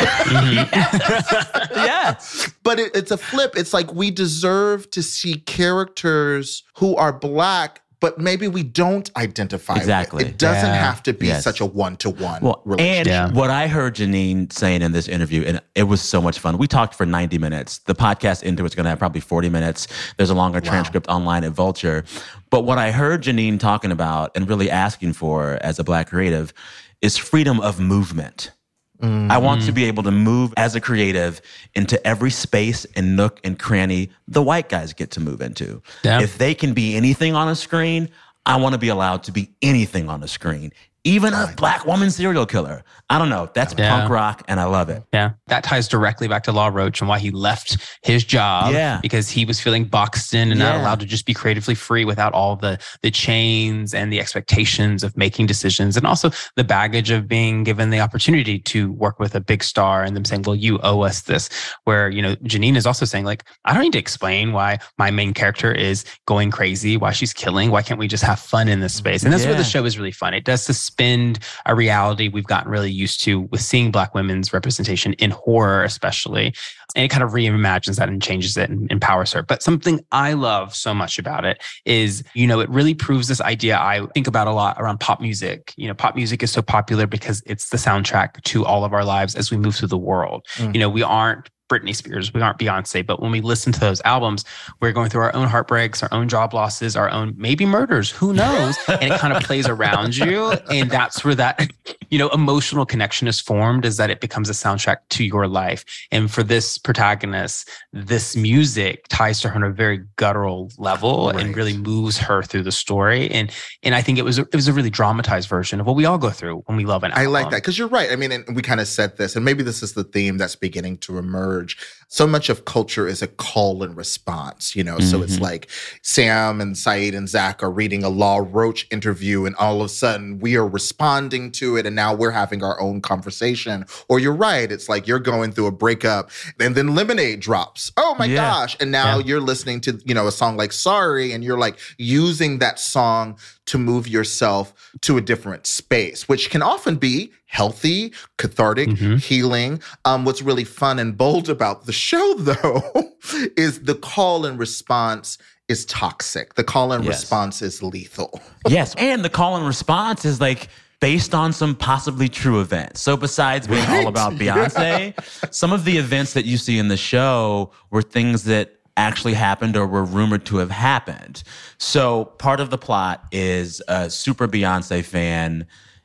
B: But it's a flip. It's like we deserve to see characters who are Black, but maybe we don't identify with. It doesn't have to be such a one-to-one relationship.
C: And what I heard Janine saying in this interview, and it was so much fun. We talked for 90 minutes. The podcast into it's going to have probably 40 minutes. There's a longer transcript online at Vulture. But what I heard Janine talking about and really asking for as a Black creative is freedom of movement. I want to be able to move as a creative into every space and nook and cranny the white guys get to move into. Yeah. If they can be anything on a screen, I want to be allowed to be anything on a screen. Even a Black woman serial killer. I don't know. That's punk rock, and I love it.
D: Yeah. That ties directly back to Law Roach and why he left his job because he was feeling boxed in and not allowed to just be creatively free without all the chains and the expectations of making decisions, and also the baggage of being given the opportunity to work with a big star and them saying, well, you owe us this. Where, Janine is also saying, like, I don't need to explain why my main character is going crazy, why she's killing. Why can't we just have fun in this space? And that's where the show is really fun. It does suspend a reality we've gotten really used to with seeing Black women's representation in horror, especially. And it kind of reimagines that and changes it and empowers her. But something I love so much about it is, it really proves this idea I think about a lot around pop music. Pop music is so popular because it's the soundtrack to all of our lives as we move through the world. We aren't Britney Spears, we aren't Beyonce, but when we listen to those albums, we're going through our own heartbreaks, our own job losses, our own maybe murders, who knows? And it kind of plays around you. And that's where that, emotional connection is formed, is that it becomes a soundtrack to your life. And for this protagonist, this music ties to her on a very guttural level and really moves her through the story. And I think it was a really dramatized version of what we all go through when we love an album.
B: I like that, because you're right. I mean, and we kind of said this, and maybe this is the theme that's beginning to emerge. So much of culture is a call and response, So it's like Sam and Saeed and Zach are reading a Law Roach interview, and all of a sudden we are responding to it, and now we're having our own conversation. Or you're right, it's like you're going through a breakup, and then Lemonade drops. Oh my gosh. And now you're listening to, a song like Sorry, and you're like using that song to move yourself to a different space, which can often be healthy, cathartic, healing. What's really fun and bold about the show, though, is the call and response is toxic. The call and response is lethal.
C: Yes, and the call and response is like based on some possibly true events. So besides being all about Beyonce, some of the events that you see in the show were things that actually happened or were rumored to have happened. So part of the plot is a super Beyonce fan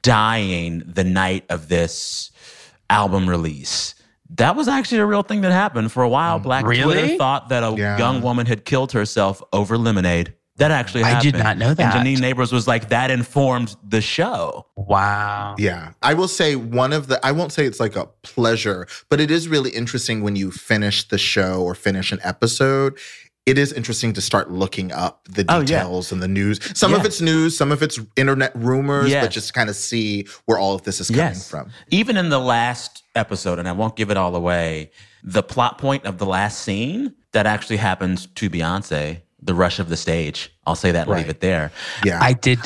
C: dying the night of this album release. That was actually a real thing that happened. For a while, Black Twitter thought that a young woman had killed herself over Lemonade. That actually happened. I
D: did not know that.
C: And Janine Neighbors was like, that informed the show.
D: Wow.
B: Yeah. I will say I won't say it's like a pleasure, but it is really interesting when you finish the show or finish an episode. It is interesting to start looking up the details and the news. Some of it's news, some of it's internet rumors, but just kind of see where all of this is coming from.
C: Even in the last episode, and I won't give it all away, the plot point of the last scene that actually happens to Beyonce the rush of the stage. I'll say that and leave it there.
B: Yeah.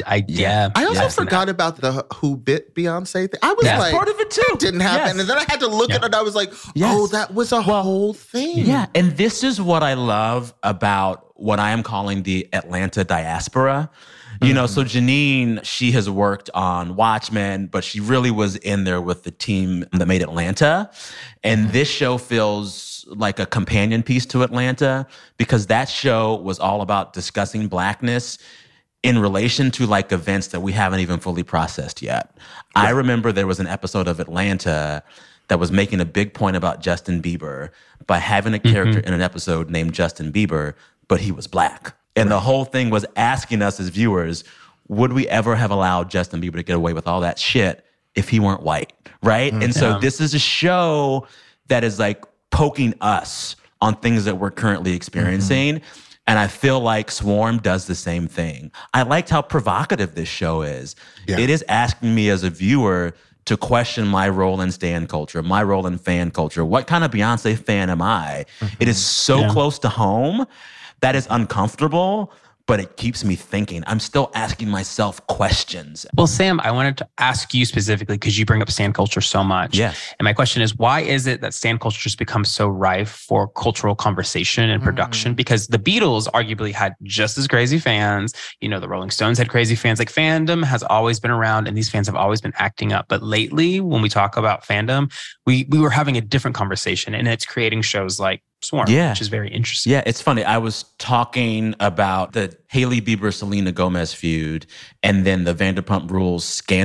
D: I
B: also forgot about the Who Bit Beyonce thing. I was like,
C: part of it too.
B: It didn't happen.
C: Yes.
B: And then I had to look at it and I was like, oh, that was a whole thing.
C: Yeah. And this is what I love about what I am calling the Atlanta diaspora. You know, so Janine, she has worked on Watchmen, but she really was in there with the team that made Atlanta. And this show feels like a companion piece to Atlanta because that show was all about discussing Blackness in relation to like events that we haven't even fully processed yet. Right. I remember there was an episode of Atlanta that was making a big point about Justin Bieber by having a character in an episode named Justin Bieber, but he was Black. And the whole thing was asking us as viewers, would we ever have allowed Justin Bieber to get away with all that shit if he weren't white, right? And so this is a show that is like poking us on things that we're currently experiencing. And I feel like Swarm does the same thing. I liked how provocative this show is. Yeah. It is asking me as a viewer to question my role in stan culture, my role in fan culture. What kind of Beyonce fan am I? It is so close to home. That is uncomfortable, but it keeps me thinking. I'm still asking myself questions.
D: Well, Sam, I wanted to ask you specifically because you bring up stan culture so much.
C: Yes.
D: And my question is, why is it that stan culture has become so rife for cultural conversation and production? Because the Beatles arguably had just as crazy fans. You know, the Rolling Stones had crazy fans. Like fandom has always been around and these fans have always been acting up. But lately, when we talk about fandom, we were having a different conversation and it's creating shows like Swarm, which is very interesting.
C: Yeah, it's funny. I was talking about the Hailey Bieber-Selena Gomez feud and then the Vanderpump Rules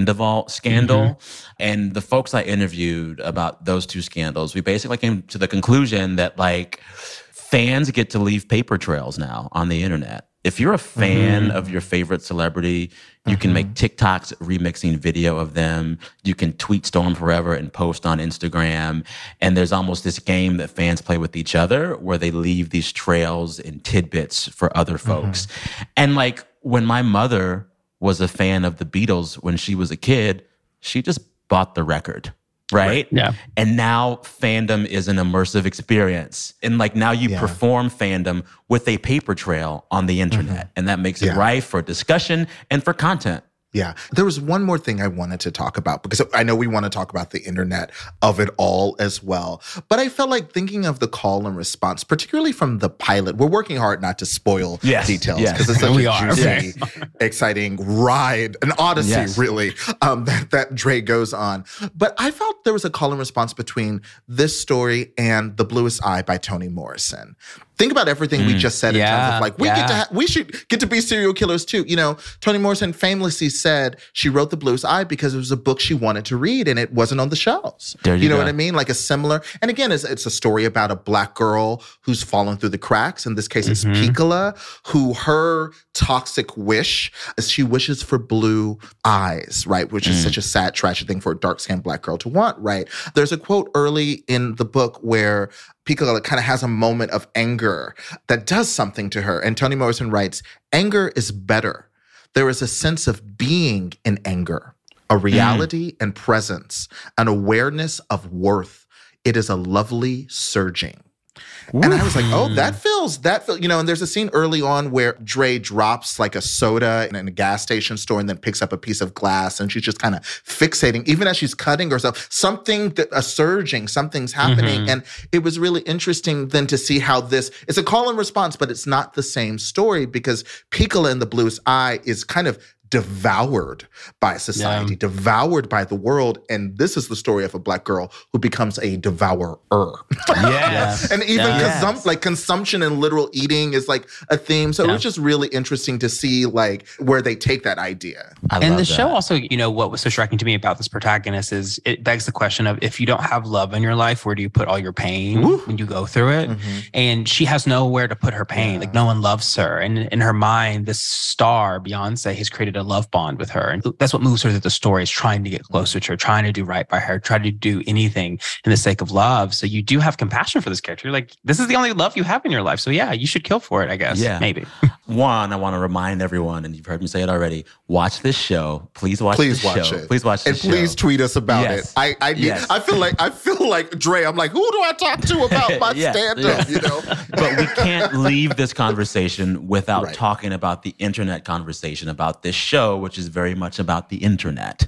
C: scandal. And the folks I interviewed about those two scandals, we basically came to the conclusion that like fans get to leave paper trails now on the internet. If you're a fan of your favorite celebrity, you can make TikToks remixing video of them. You can tweet Storm Forever and post on Instagram. And there's almost this game that fans play with each other where they leave these trails and tidbits for other folks. And like when my mother was a fan of the Beatles when she was a kid, she just bought the record. Right?
D: Yeah.
C: And now fandom is an immersive experience. And like now you perform fandom with a paper trail on the internet. And that makes it rife for discussion and for content.
B: Yeah. There was one more thing I wanted to talk about because I know we want to talk about the internet of it all as well. But I felt like thinking of the call and response, particularly from the pilot, we're working hard not to spoil details because it's such a juicy, exciting ride, an odyssey really, that Dre goes on. But I felt there was a call and response between this story and The Bluest Eye by Toni Morrison. Think about everything we just said in terms of like, we should get to be serial killers too. You know, Toni Morrison famously said she wrote The Bluest Eye because it was a book she wanted to read and it wasn't on the shelves. You know what I mean? Like a similar, and again, it's a story about a Black girl who's fallen through the cracks. In this case, it's Piccola, who her toxic wish is she wishes for blue eyes, right? Which is such a sad, tragic thing for a dark-skinned Black girl to want, right? There's a quote early in the book where Piccola kind of has a moment of anger that does something to her. And Toni Morrison writes, "Anger is better. There is a sense of being in anger, a reality and presence, an awareness of worth. It is a lovely surging." And I was like, oh, that feels, you know, and there's a scene early on where Dre drops like a soda in a gas station store and then picks up a piece of glass and she's just kind of fixating, even as she's cutting herself, something's happening. And it was really interesting then to see how it's a call and response, but it's not the same story because Piccola in The Bluest Eye is kind of devoured by society, devoured by the world. And this is the story of a Black girl who becomes a devourer.
C: Yes.
B: And even consumption and literal eating is like a theme. So it was just really interesting to see like where they take that idea.
D: And the show also, you know, what was so striking to me about this protagonist is it begs the question of if you don't have love in your life, where do you put all your pain when you go through it? And she has nowhere to put her pain. Like no one loves her. And in her mind, this star, Beyonce, has created a love bond with her. And that's what moves her through the story, is trying to get closer to her, trying to do right by her, trying to do anything in the sake of love. So you do have compassion for this character. You're like, this is the only love you have in your life. So yeah, you should kill for it, I guess. Yeah. Maybe.
C: One, I want to remind everyone, and you've heard me say it already, watch this show. Please watch
B: Please
C: this
B: watch
C: show.
B: it.
C: Please watch this show.
B: And please tweet us about
C: Yes.
B: it. I feel like Dre. I'm like, who do I talk to about my stand-up? You know?
C: But we can't leave this conversation without
B: Right.
C: talking about the internet conversation about this show, which is very much about the internet.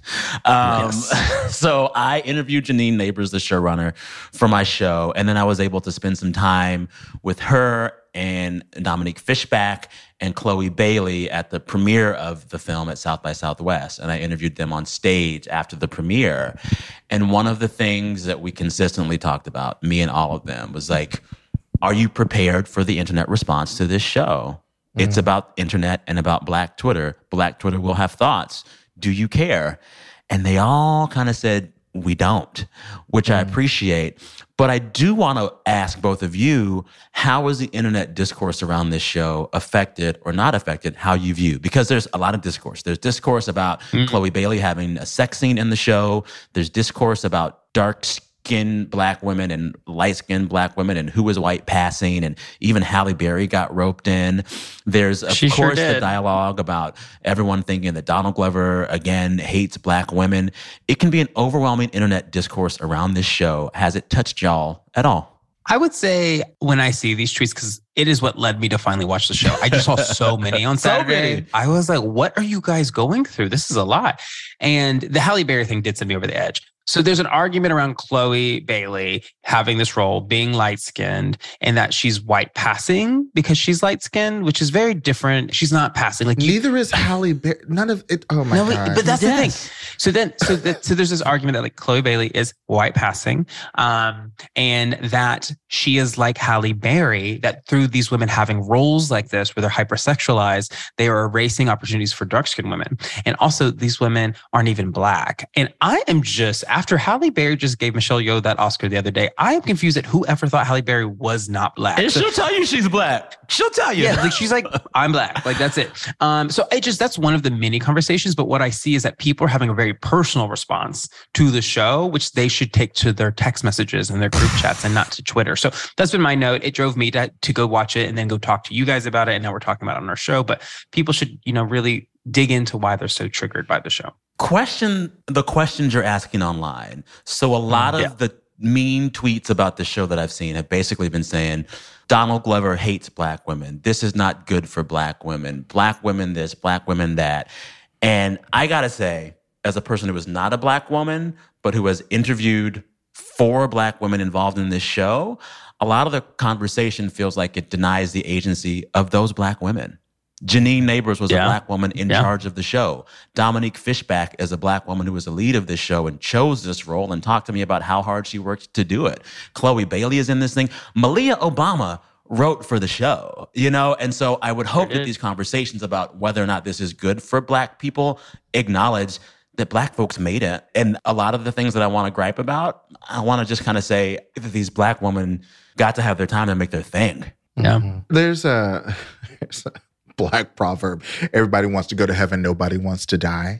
C: So I interviewed Janine Neighbors, the showrunner, for my show, and then I was able to spend some time with her and Dominique Fishback and Chloe Bailey at the premiere of the film at South by Southwest. And I interviewed them on stage after the premiere. And one of the things that we consistently talked about, me and all of them, was like, are you prepared for the internet response to this show? It's about internet and about Black Twitter. Black Twitter will have thoughts. Do you care? And they all kind of said, we don't, which I appreciate. But I do want to ask both of you, how is the internet discourse around this show affected or not affected how you view? Because there's a lot of discourse. There's discourse about Chloe Bailey having a sex scene in the show. There's discourse about dark-skinned Black women and light-skinned Black women and who was white passing, and even Halle Berry got roped in. There's, of
D: She sure
C: course, the
D: did.
C: dialogue about everyone thinking that Donald Glover, again, hates Black women. It can be an overwhelming internet discourse around this show. Has it touched y'all at all?
D: I would say when I see these tweets, because it is what led me to finally watch the show. I just saw so many on Saturday.
C: many.
D: I was like, what are you guys going through? This is a lot. And the Halle Berry thing did send me over the edge. So there's an argument around Chloe Bailey having this role, being light-skinned, and that she's white passing because she's light-skinned, which is very different. She's not passing. Like
B: Neither is Halle Berry. None of it. Oh my God.
D: but that's
C: Yes.
D: the thing. So there's this argument that like Chloe Bailey is white passing, and that she is like Halle Berry. That through these women having roles like this, where they're hypersexualized, they are erasing opportunities for dark-skinned women. And also, these women aren't even Black. And I am just, after Halle Berry just gave Michelle Yeoh that Oscar the other day, I am confused at whoever thought Halle Berry was not Black.
C: And
D: So-
C: she'll tell you she's Black. She'll tell you.
D: yeah, like she's like, I'm Black. Like that's it. So that's one of the many conversations. But what I see is that people are having a very personal response to the show, which they should take to their text messages and their group chats and not to Twitter. So that's been my note. It drove me to go watch it and then go talk to you guys about it. And now we're talking about it on our show. But people should, really dig into why they're so triggered by the show.
C: Question the questions you're asking online. So a lot of the mean tweets about the show that I've seen have basically been saying, Donald Glover hates Black women. This is not good for Black women. Black women this, Black women that. And I gotta say, as a person who is not a Black woman, but who has interviewed 4 Black women involved in this show, a lot of the conversation feels like it denies the agency of those Black women. Janine Neighbors was a Black woman in charge of the show. Dominique Fishback is a Black woman who was the lead of this show and chose this role and talked to me about how hard she worked to do it. Chloe Bailey is in this thing. Malia Obama wrote for the show, And so I would hope that these conversations about whether or not this is good for Black people acknowledge that Black folks made it. And a lot of the things that I want to gripe about, I want to just kind of say that these Black women got to have their time to make their thing.
D: Yeah.
B: There's a Black proverb. Everybody wants to go to heaven. Nobody wants to die.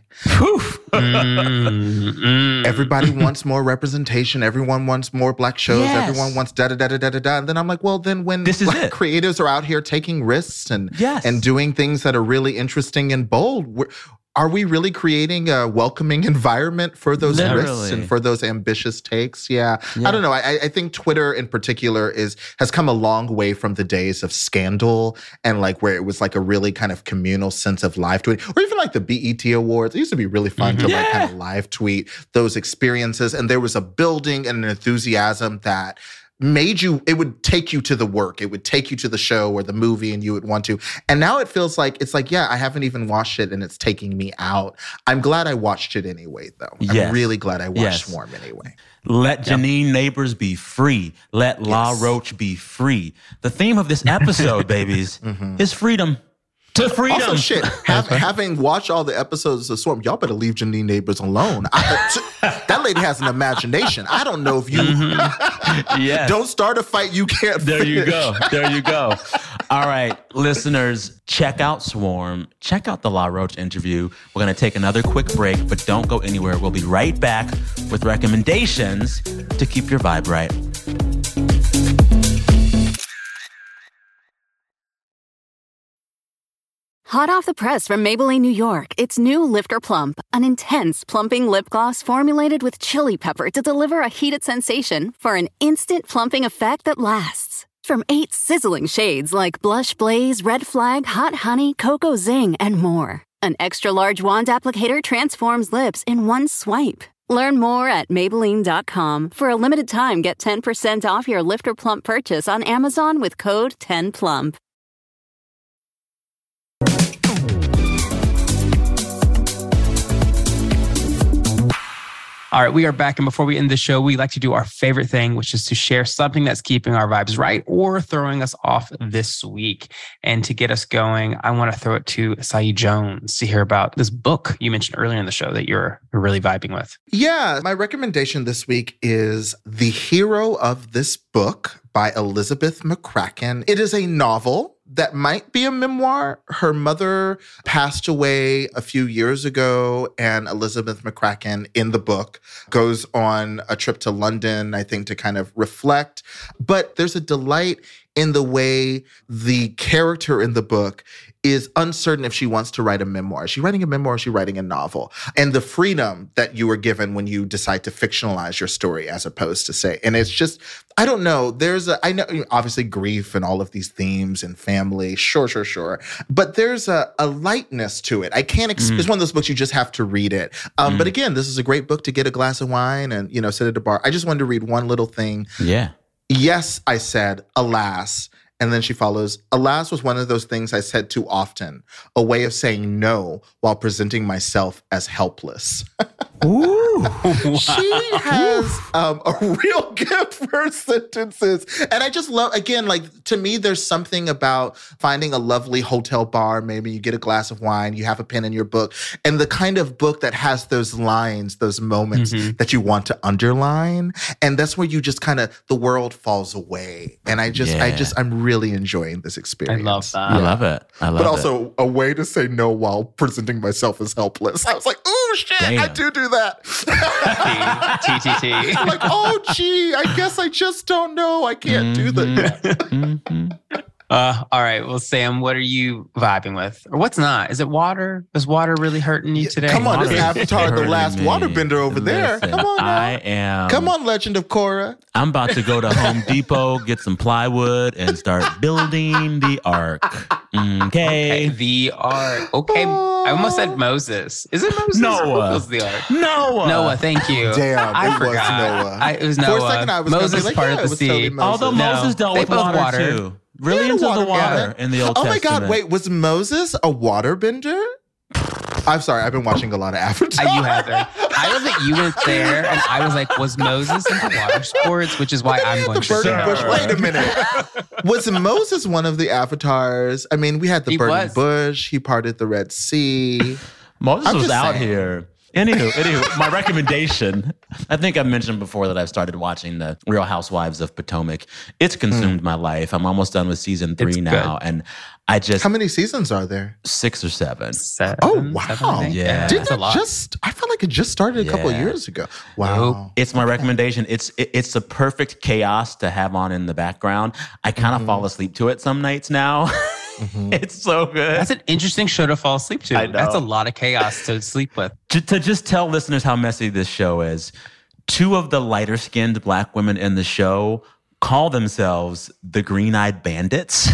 B: Everybody wants more representation. Everyone wants more Black shows.
C: Yes.
B: Everyone wants da-da-da-da-da-da. And then I'm like, well, then when
C: This is
B: Black
C: it.
B: creatives are out here taking risks and
C: Yes.
B: and doing things that are really interesting and bold, are we really creating a welcoming environment for those risks
C: Literally.
B: and for those ambitious takes? Yeah. I don't know. I think Twitter in particular has come a long way from the days of Scandal and like where it was like a really kind of communal sense of live tweeting, or even like the BET Awards. It used to be really fun to like kind of live tweet those experiences. And there was a building and an enthusiasm that it would take you to the work. It would take you to the show or the movie and you would want to. And now it feels like, I haven't even watched it and it's taking me out. I'm glad I watched it anyway, though.
C: Yes.
B: I'm really glad I watched
C: Yes.
B: Swarm anyway.
C: Let Janine Neighbors be free. Let La Roach be free. The theme of this episode, babies, is freedom. To freedom.
B: Also, shit, having watched all the episodes of Swarm, y'all better leave Janine Neighbors alone. That lady has an imagination. I don't know if you
C: Yes.
B: don't start a fight you can't
C: There you
B: finish.
C: go. There you go. All right, listeners, check out Swarm. Check out the La Roach interview. We're going to take another quick break, but don't go anywhere. We'll be right back with recommendations to keep your vibe right.
F: Hot off the press from Maybelline, New York, it's new Lifter Plump, an intense plumping lip gloss formulated with chili pepper to deliver a heated sensation for an instant plumping effect that lasts. From 8 sizzling shades like Blush Blaze, Red Flag, Hot Honey, Cocoa Zing, and more. An extra large wand applicator transforms lips in one swipe. Learn more at Maybelline.com. For a limited time, get 10% off your Lifter Plump purchase on Amazon with code 10PLUMP.
D: All right, we are back. And before we end the show, we like to do our favorite thing, which is to share something that's keeping our vibes right or throwing us off this week. And to get us going, I want to throw it to Saeed Jones to hear about this book you mentioned earlier in the show that you're really vibing with.
B: Yeah, my recommendation this week is The Hero of This Book by Elizabeth McCracken. It is a novel that might be a memoir. Her mother passed away a few years ago, and Elizabeth McCracken in the book goes on a trip to London, I think, to kind of reflect. But there's a delight in the way the character in the book is uncertain if she wants to write a memoir. Is she writing a memoir or is she writing a novel? And the freedom that you are given when you decide to fictionalize your story as opposed to say. And it's just, I don't know. I know obviously grief and all of these themes and family. Sure. But there's a lightness to it. I can't, it's one of those books you just have to read it. But again, this is a great book to get a glass of wine and, sit at a bar. I just wanted to read one little thing.
C: Yeah.
B: Yes, I said, alas. And then she follows, alas was one of those things I said too often, a way of saying no while presenting myself as helpless.
C: Ooh.
B: She has a real gift for sentences. And I just love, again, like to me, there's something about finding a lovely hotel bar. Maybe you get a glass of wine, you have a pen in your book, and the kind of book that has those lines, those moments that you want to underline. And that's where you just kind of, the world falls away. And I'm really enjoying this experience.
D: I love that.
C: I love it.
B: But also a way to say no while presenting myself as helpless. I was like, ooh, shit,
C: Damn.
B: I do that.
D: TTT.
B: Like, oh, gee, I guess I just don't know. I can't do that.
D: All right. Well, Sam, what are you vibing with? Or what's not? Is it water? Is water really hurting you today?
B: Come on,
C: Water
B: this
C: is
B: Avatar, the
C: hurting
B: last
C: me.
B: waterbender over there.
C: Listen,
B: Come on now.
C: Come
B: on, Legend of Korra.
C: I'm about to go to Home Depot, get some plywood, and start building the ark. Okay.
D: The ark. Okay. I almost said Moses. Is it Moses?
C: Noah.
D: Who was the ark?
C: Noah.
D: Thank you.
B: Damn,
D: I
B: it was
D: forgot.
B: Noah.
D: It was Noah.
B: For a second, I was gonna
D: Moses
B: be like,
D: part
B: yeah,
D: of
B: it
D: the
B: was
D: sea.
B: totally Moses.
C: Although
D: No,
C: Moses dealt
D: they
C: with
D: both
C: water,
D: water.
C: too. Really
B: Yeah,
C: into the
B: water,
C: water
B: yeah.
C: in the Old
B: Oh my
C: Testament.
B: God, wait, was Moses a waterbender? I'm sorry, I've been watching a lot of Avatar.
D: You have there. I love that you went there, and I was like, was Moses into water sports? Which is why I'm going
B: the
D: to
B: burning
D: say
B: bush.
D: no.
B: Wait a minute. Was Moses one of the avatars? I mean, we had the
D: He
B: burning
D: was.
B: bush. He parted the Red Sea.
C: Moses
B: I'm
C: was
B: just
C: out
B: saying.
C: here. Anywho, my recommendation, I think I mentioned before that I've started watching the Real Housewives of Potomac. It's consumed my life. I'm almost done with season 3
D: It's
C: now.
D: good.
C: And I just,
B: How many seasons are there?
C: 6 or 7.
D: Seven,
B: Oh,
D: seven,
B: wow.
D: I think.
C: Yeah.
B: Didn't
D: that's a
B: it
D: lot.
B: I felt like it just started a couple of
C: Yeah.
B: years ago. Wow.
C: It's my recommendation. It's a perfect chaos to have on in the background. I kind of fall asleep to it some nights now. It's so good.
D: That's an interesting show to fall asleep to.
C: I know.
D: That's a lot of chaos to sleep with.
C: To just tell listeners how messy this show is, 2 of the lighter-skinned Black women in the show call themselves the Green-Eyed Bandits.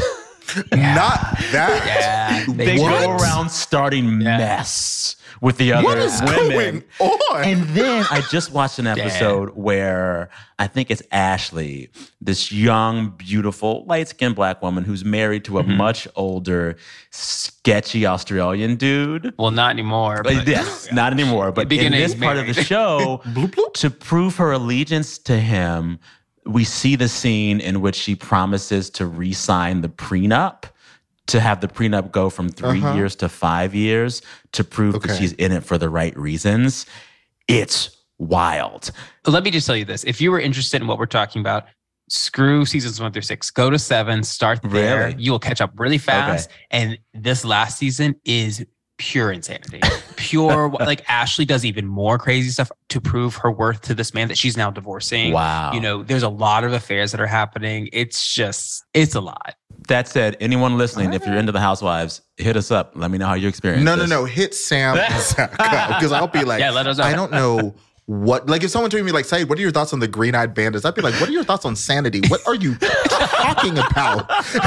B: Not that.
D: Yeah.
C: They
B: What?
C: go around starting mess with the other
B: What is
C: women.
B: going on?
C: And then I just watched an episode where I think it's Ashley, this young, beautiful, light-skinned Black woman who's married to a much older, sketchy Australian dude.
D: Well, not anymore. But
C: Yes, not anymore. But in
D: beginning,
C: this part of the
D: married.
C: show,
B: Bloop, bloop.
C: to prove her allegiance to him, we see the scene in which she promises to re-sign the prenup, to have the prenup go from 3 years to 5 years, to prove that
B: Okay.
C: she's in it for the right reasons. It's wild.
D: Let me just tell you this. If you were interested in what we're talking about, screw seasons 1 through 6. Go to 7, start there.
C: Really?
D: You will catch up really fast. And this last season is pure insanity. Pure, like Ashley does even more crazy stuff to prove her worth to this man that she's now divorcing.
C: Wow.
D: You know, there's a lot of affairs that are happening. It's a lot.
C: That said, anyone listening, if you're into the Housewives, hit us up. Let me know how you experience this.
B: No. Hit Sam because I'll be like,
D: let us know.
B: I don't know what. Like, if someone told me, like, Saeed, what are your thoughts on the Green-Eyed Bandits? I'd be like, what are your thoughts on Sanity? What are you talking about?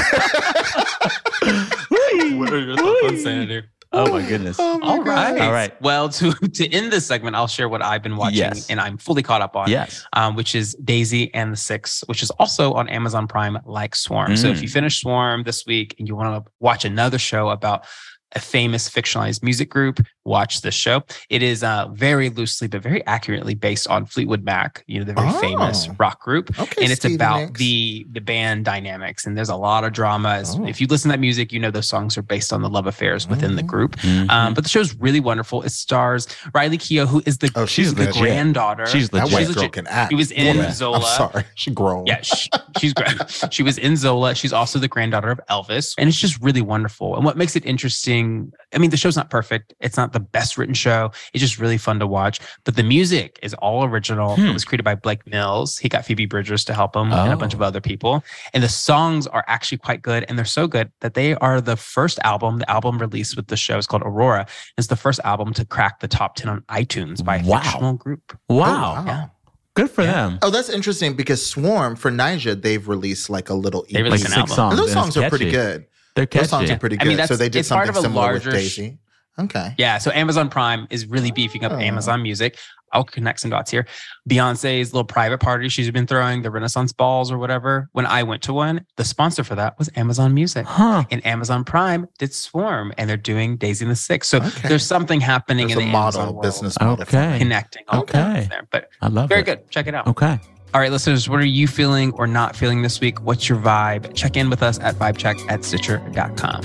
D: What are your thoughts on Sanity?
C: Oh my goodness.
D: All right.
C: All right.
D: Well, to end this segment, I'll share what I've been watching and I'm fully caught up on.
C: Yes.
D: Which is Daisy and the Six, which is also on Amazon Prime like Swarm. So if you finish Swarm this week and you want to watch another show about a famous fictionalized music group, watch this show. It is very loosely but very accurately based on Fleetwood Mac, the very famous rock group.
B: Okay,
D: and it's
B: Stevie
D: about
B: Nicks.
D: the band dynamics. And there's a lot of drama. If you listen to that music, those songs are based on the love affairs within the group. But the show's really wonderful. It stars Riley Keough, who is
B: she's
D: the
B: legit.
D: granddaughter.
C: She's
B: That
C: legit.
B: white girl can act.
D: She was in Zola.
B: I'm sorry. She grown.
D: Yeah, she's great. She was in Zola. She's also the granddaughter of Elvis. And it's just really wonderful. And what makes it interesting, the show's not perfect. It's not the best written show. It's just really fun to watch. But the music is all original. It was created by Blake Mills. He got Phoebe Bridgers to help him and a bunch of other people. And the songs are actually quite good. And they're so good that they are the first album. The album released with the show is called Aurora. It's the first album to crack the top 10 on iTunes by a fictional group.
C: Wow.
D: Yeah.
C: Good for them.
B: Oh, that's interesting because Swarm for Nyjah, they've released like a little EP.
D: They released an
C: Like 6
D: album.
C: songs.
B: And those
C: and
B: songs
C: it's
B: are pretty
C: catchy.
B: good.
C: They're catchy.
B: Those songs are pretty good. So they did
D: it's part
B: something
D: of a
B: similar with
D: larger
B: Daisy. Okay.
D: Yeah, so Amazon Prime is really beefing up Amazon Music. I'll connect some dots here. Beyonce's little private party she's been throwing, the Renaissance balls or whatever. When I went to one, the sponsor for that was Amazon Music. And Amazon Prime did Swarm, and they're doing Daisy and the Six. So there's something happening
B: There's
D: in
B: a
D: the Amazon
B: model,
D: world.
B: business model.
C: Okay.
D: Connecting all
C: Okay.
D: there. But
C: I love
D: very
C: it.
D: good. Check it out.
C: Okay.
D: All right, listeners, what are you feeling or not feeling this week? What's your vibe? Check in with us at vibecheck@stitcher.com.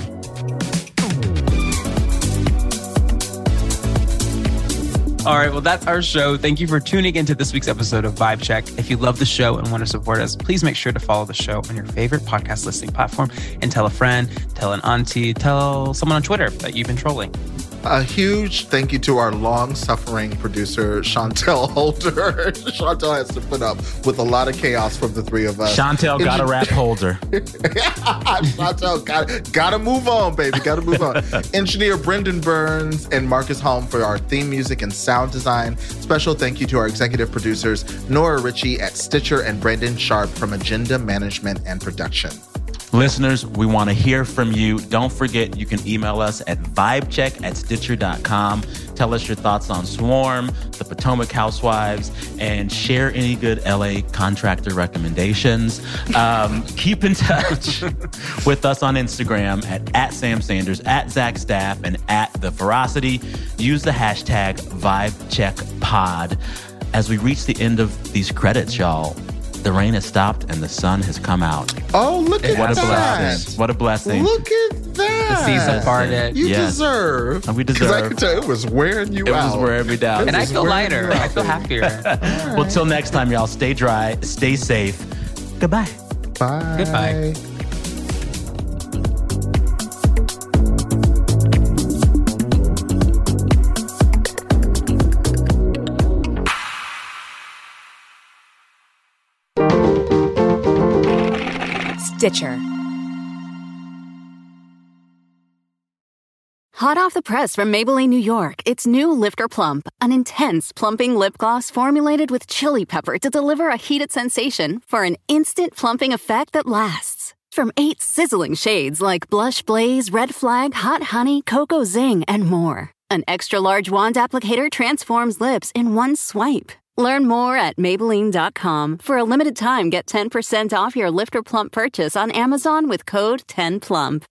D: All right, well, that's our show. Thank you for tuning into this week's episode of Vibe Check. If you love the show and want to support us, please make sure to follow the show on your favorite podcast listening platform and tell a friend, tell an auntie, tell someone on Twitter that you've been trolling.
B: A huge thank you to our long-suffering producer, Chantel Holder. Chantel has to put up with a lot of chaos from the three of us.
C: Chantel got a rap holder.
B: Chantel, gotta move on, baby. Gotta move on. Engineer Brendan Burns and Marcus Holm for our theme music and sound design. Special thank you to our executive producers, Nora Ritchie at Stitcher and Brandon Sharp from Agenda Management and Production.
C: Listeners, we want to hear from you. Don't forget, you can email us at vibecheck@stitcher.com. Tell us your thoughts on Swarm, the Potomac Housewives, and share any good LA contractor recommendations. Keep in touch with us on Instagram at Sam Sanders, at Zach Staff, and at The Veracity. Use the hashtag VibeCheckPod. As we reach the end of these credits, y'all, the rain has stopped and the sun has come out.
B: Oh, look at
C: What a
B: that.
C: blessing. What a blessing.
B: Look at that.
D: The season parted.
B: You
C: Yeah.
B: deserve.
C: We
B: Because I
C: deserve.
B: can tell it was wearing you
C: It
B: out.
C: was wearing me down.
D: And I
B: This is
D: feel
B: where
D: lighter.
B: you're
D: I
B: at,
D: feel
B: baby.
D: happier.
C: Well, till next time, y'all, stay dry, stay safe. Goodbye.
B: Bye.
D: Goodbye.
G: Stitcher.
F: Hot off the press from Maybelline, New York, it's new Lifter Plump, an intense plumping lip gloss formulated with chili pepper to deliver a heated sensation for an instant plumping effect that lasts. From 8 sizzling shades like Blush Blaze, Red Flag, Hot Honey, Cocoa Zing, and more. An extra-large wand applicator transforms lips in one swipe. Learn more at Maybelline.com. For a limited time, get 10% off your Lifter Plump purchase on Amazon with code 10PLUMP.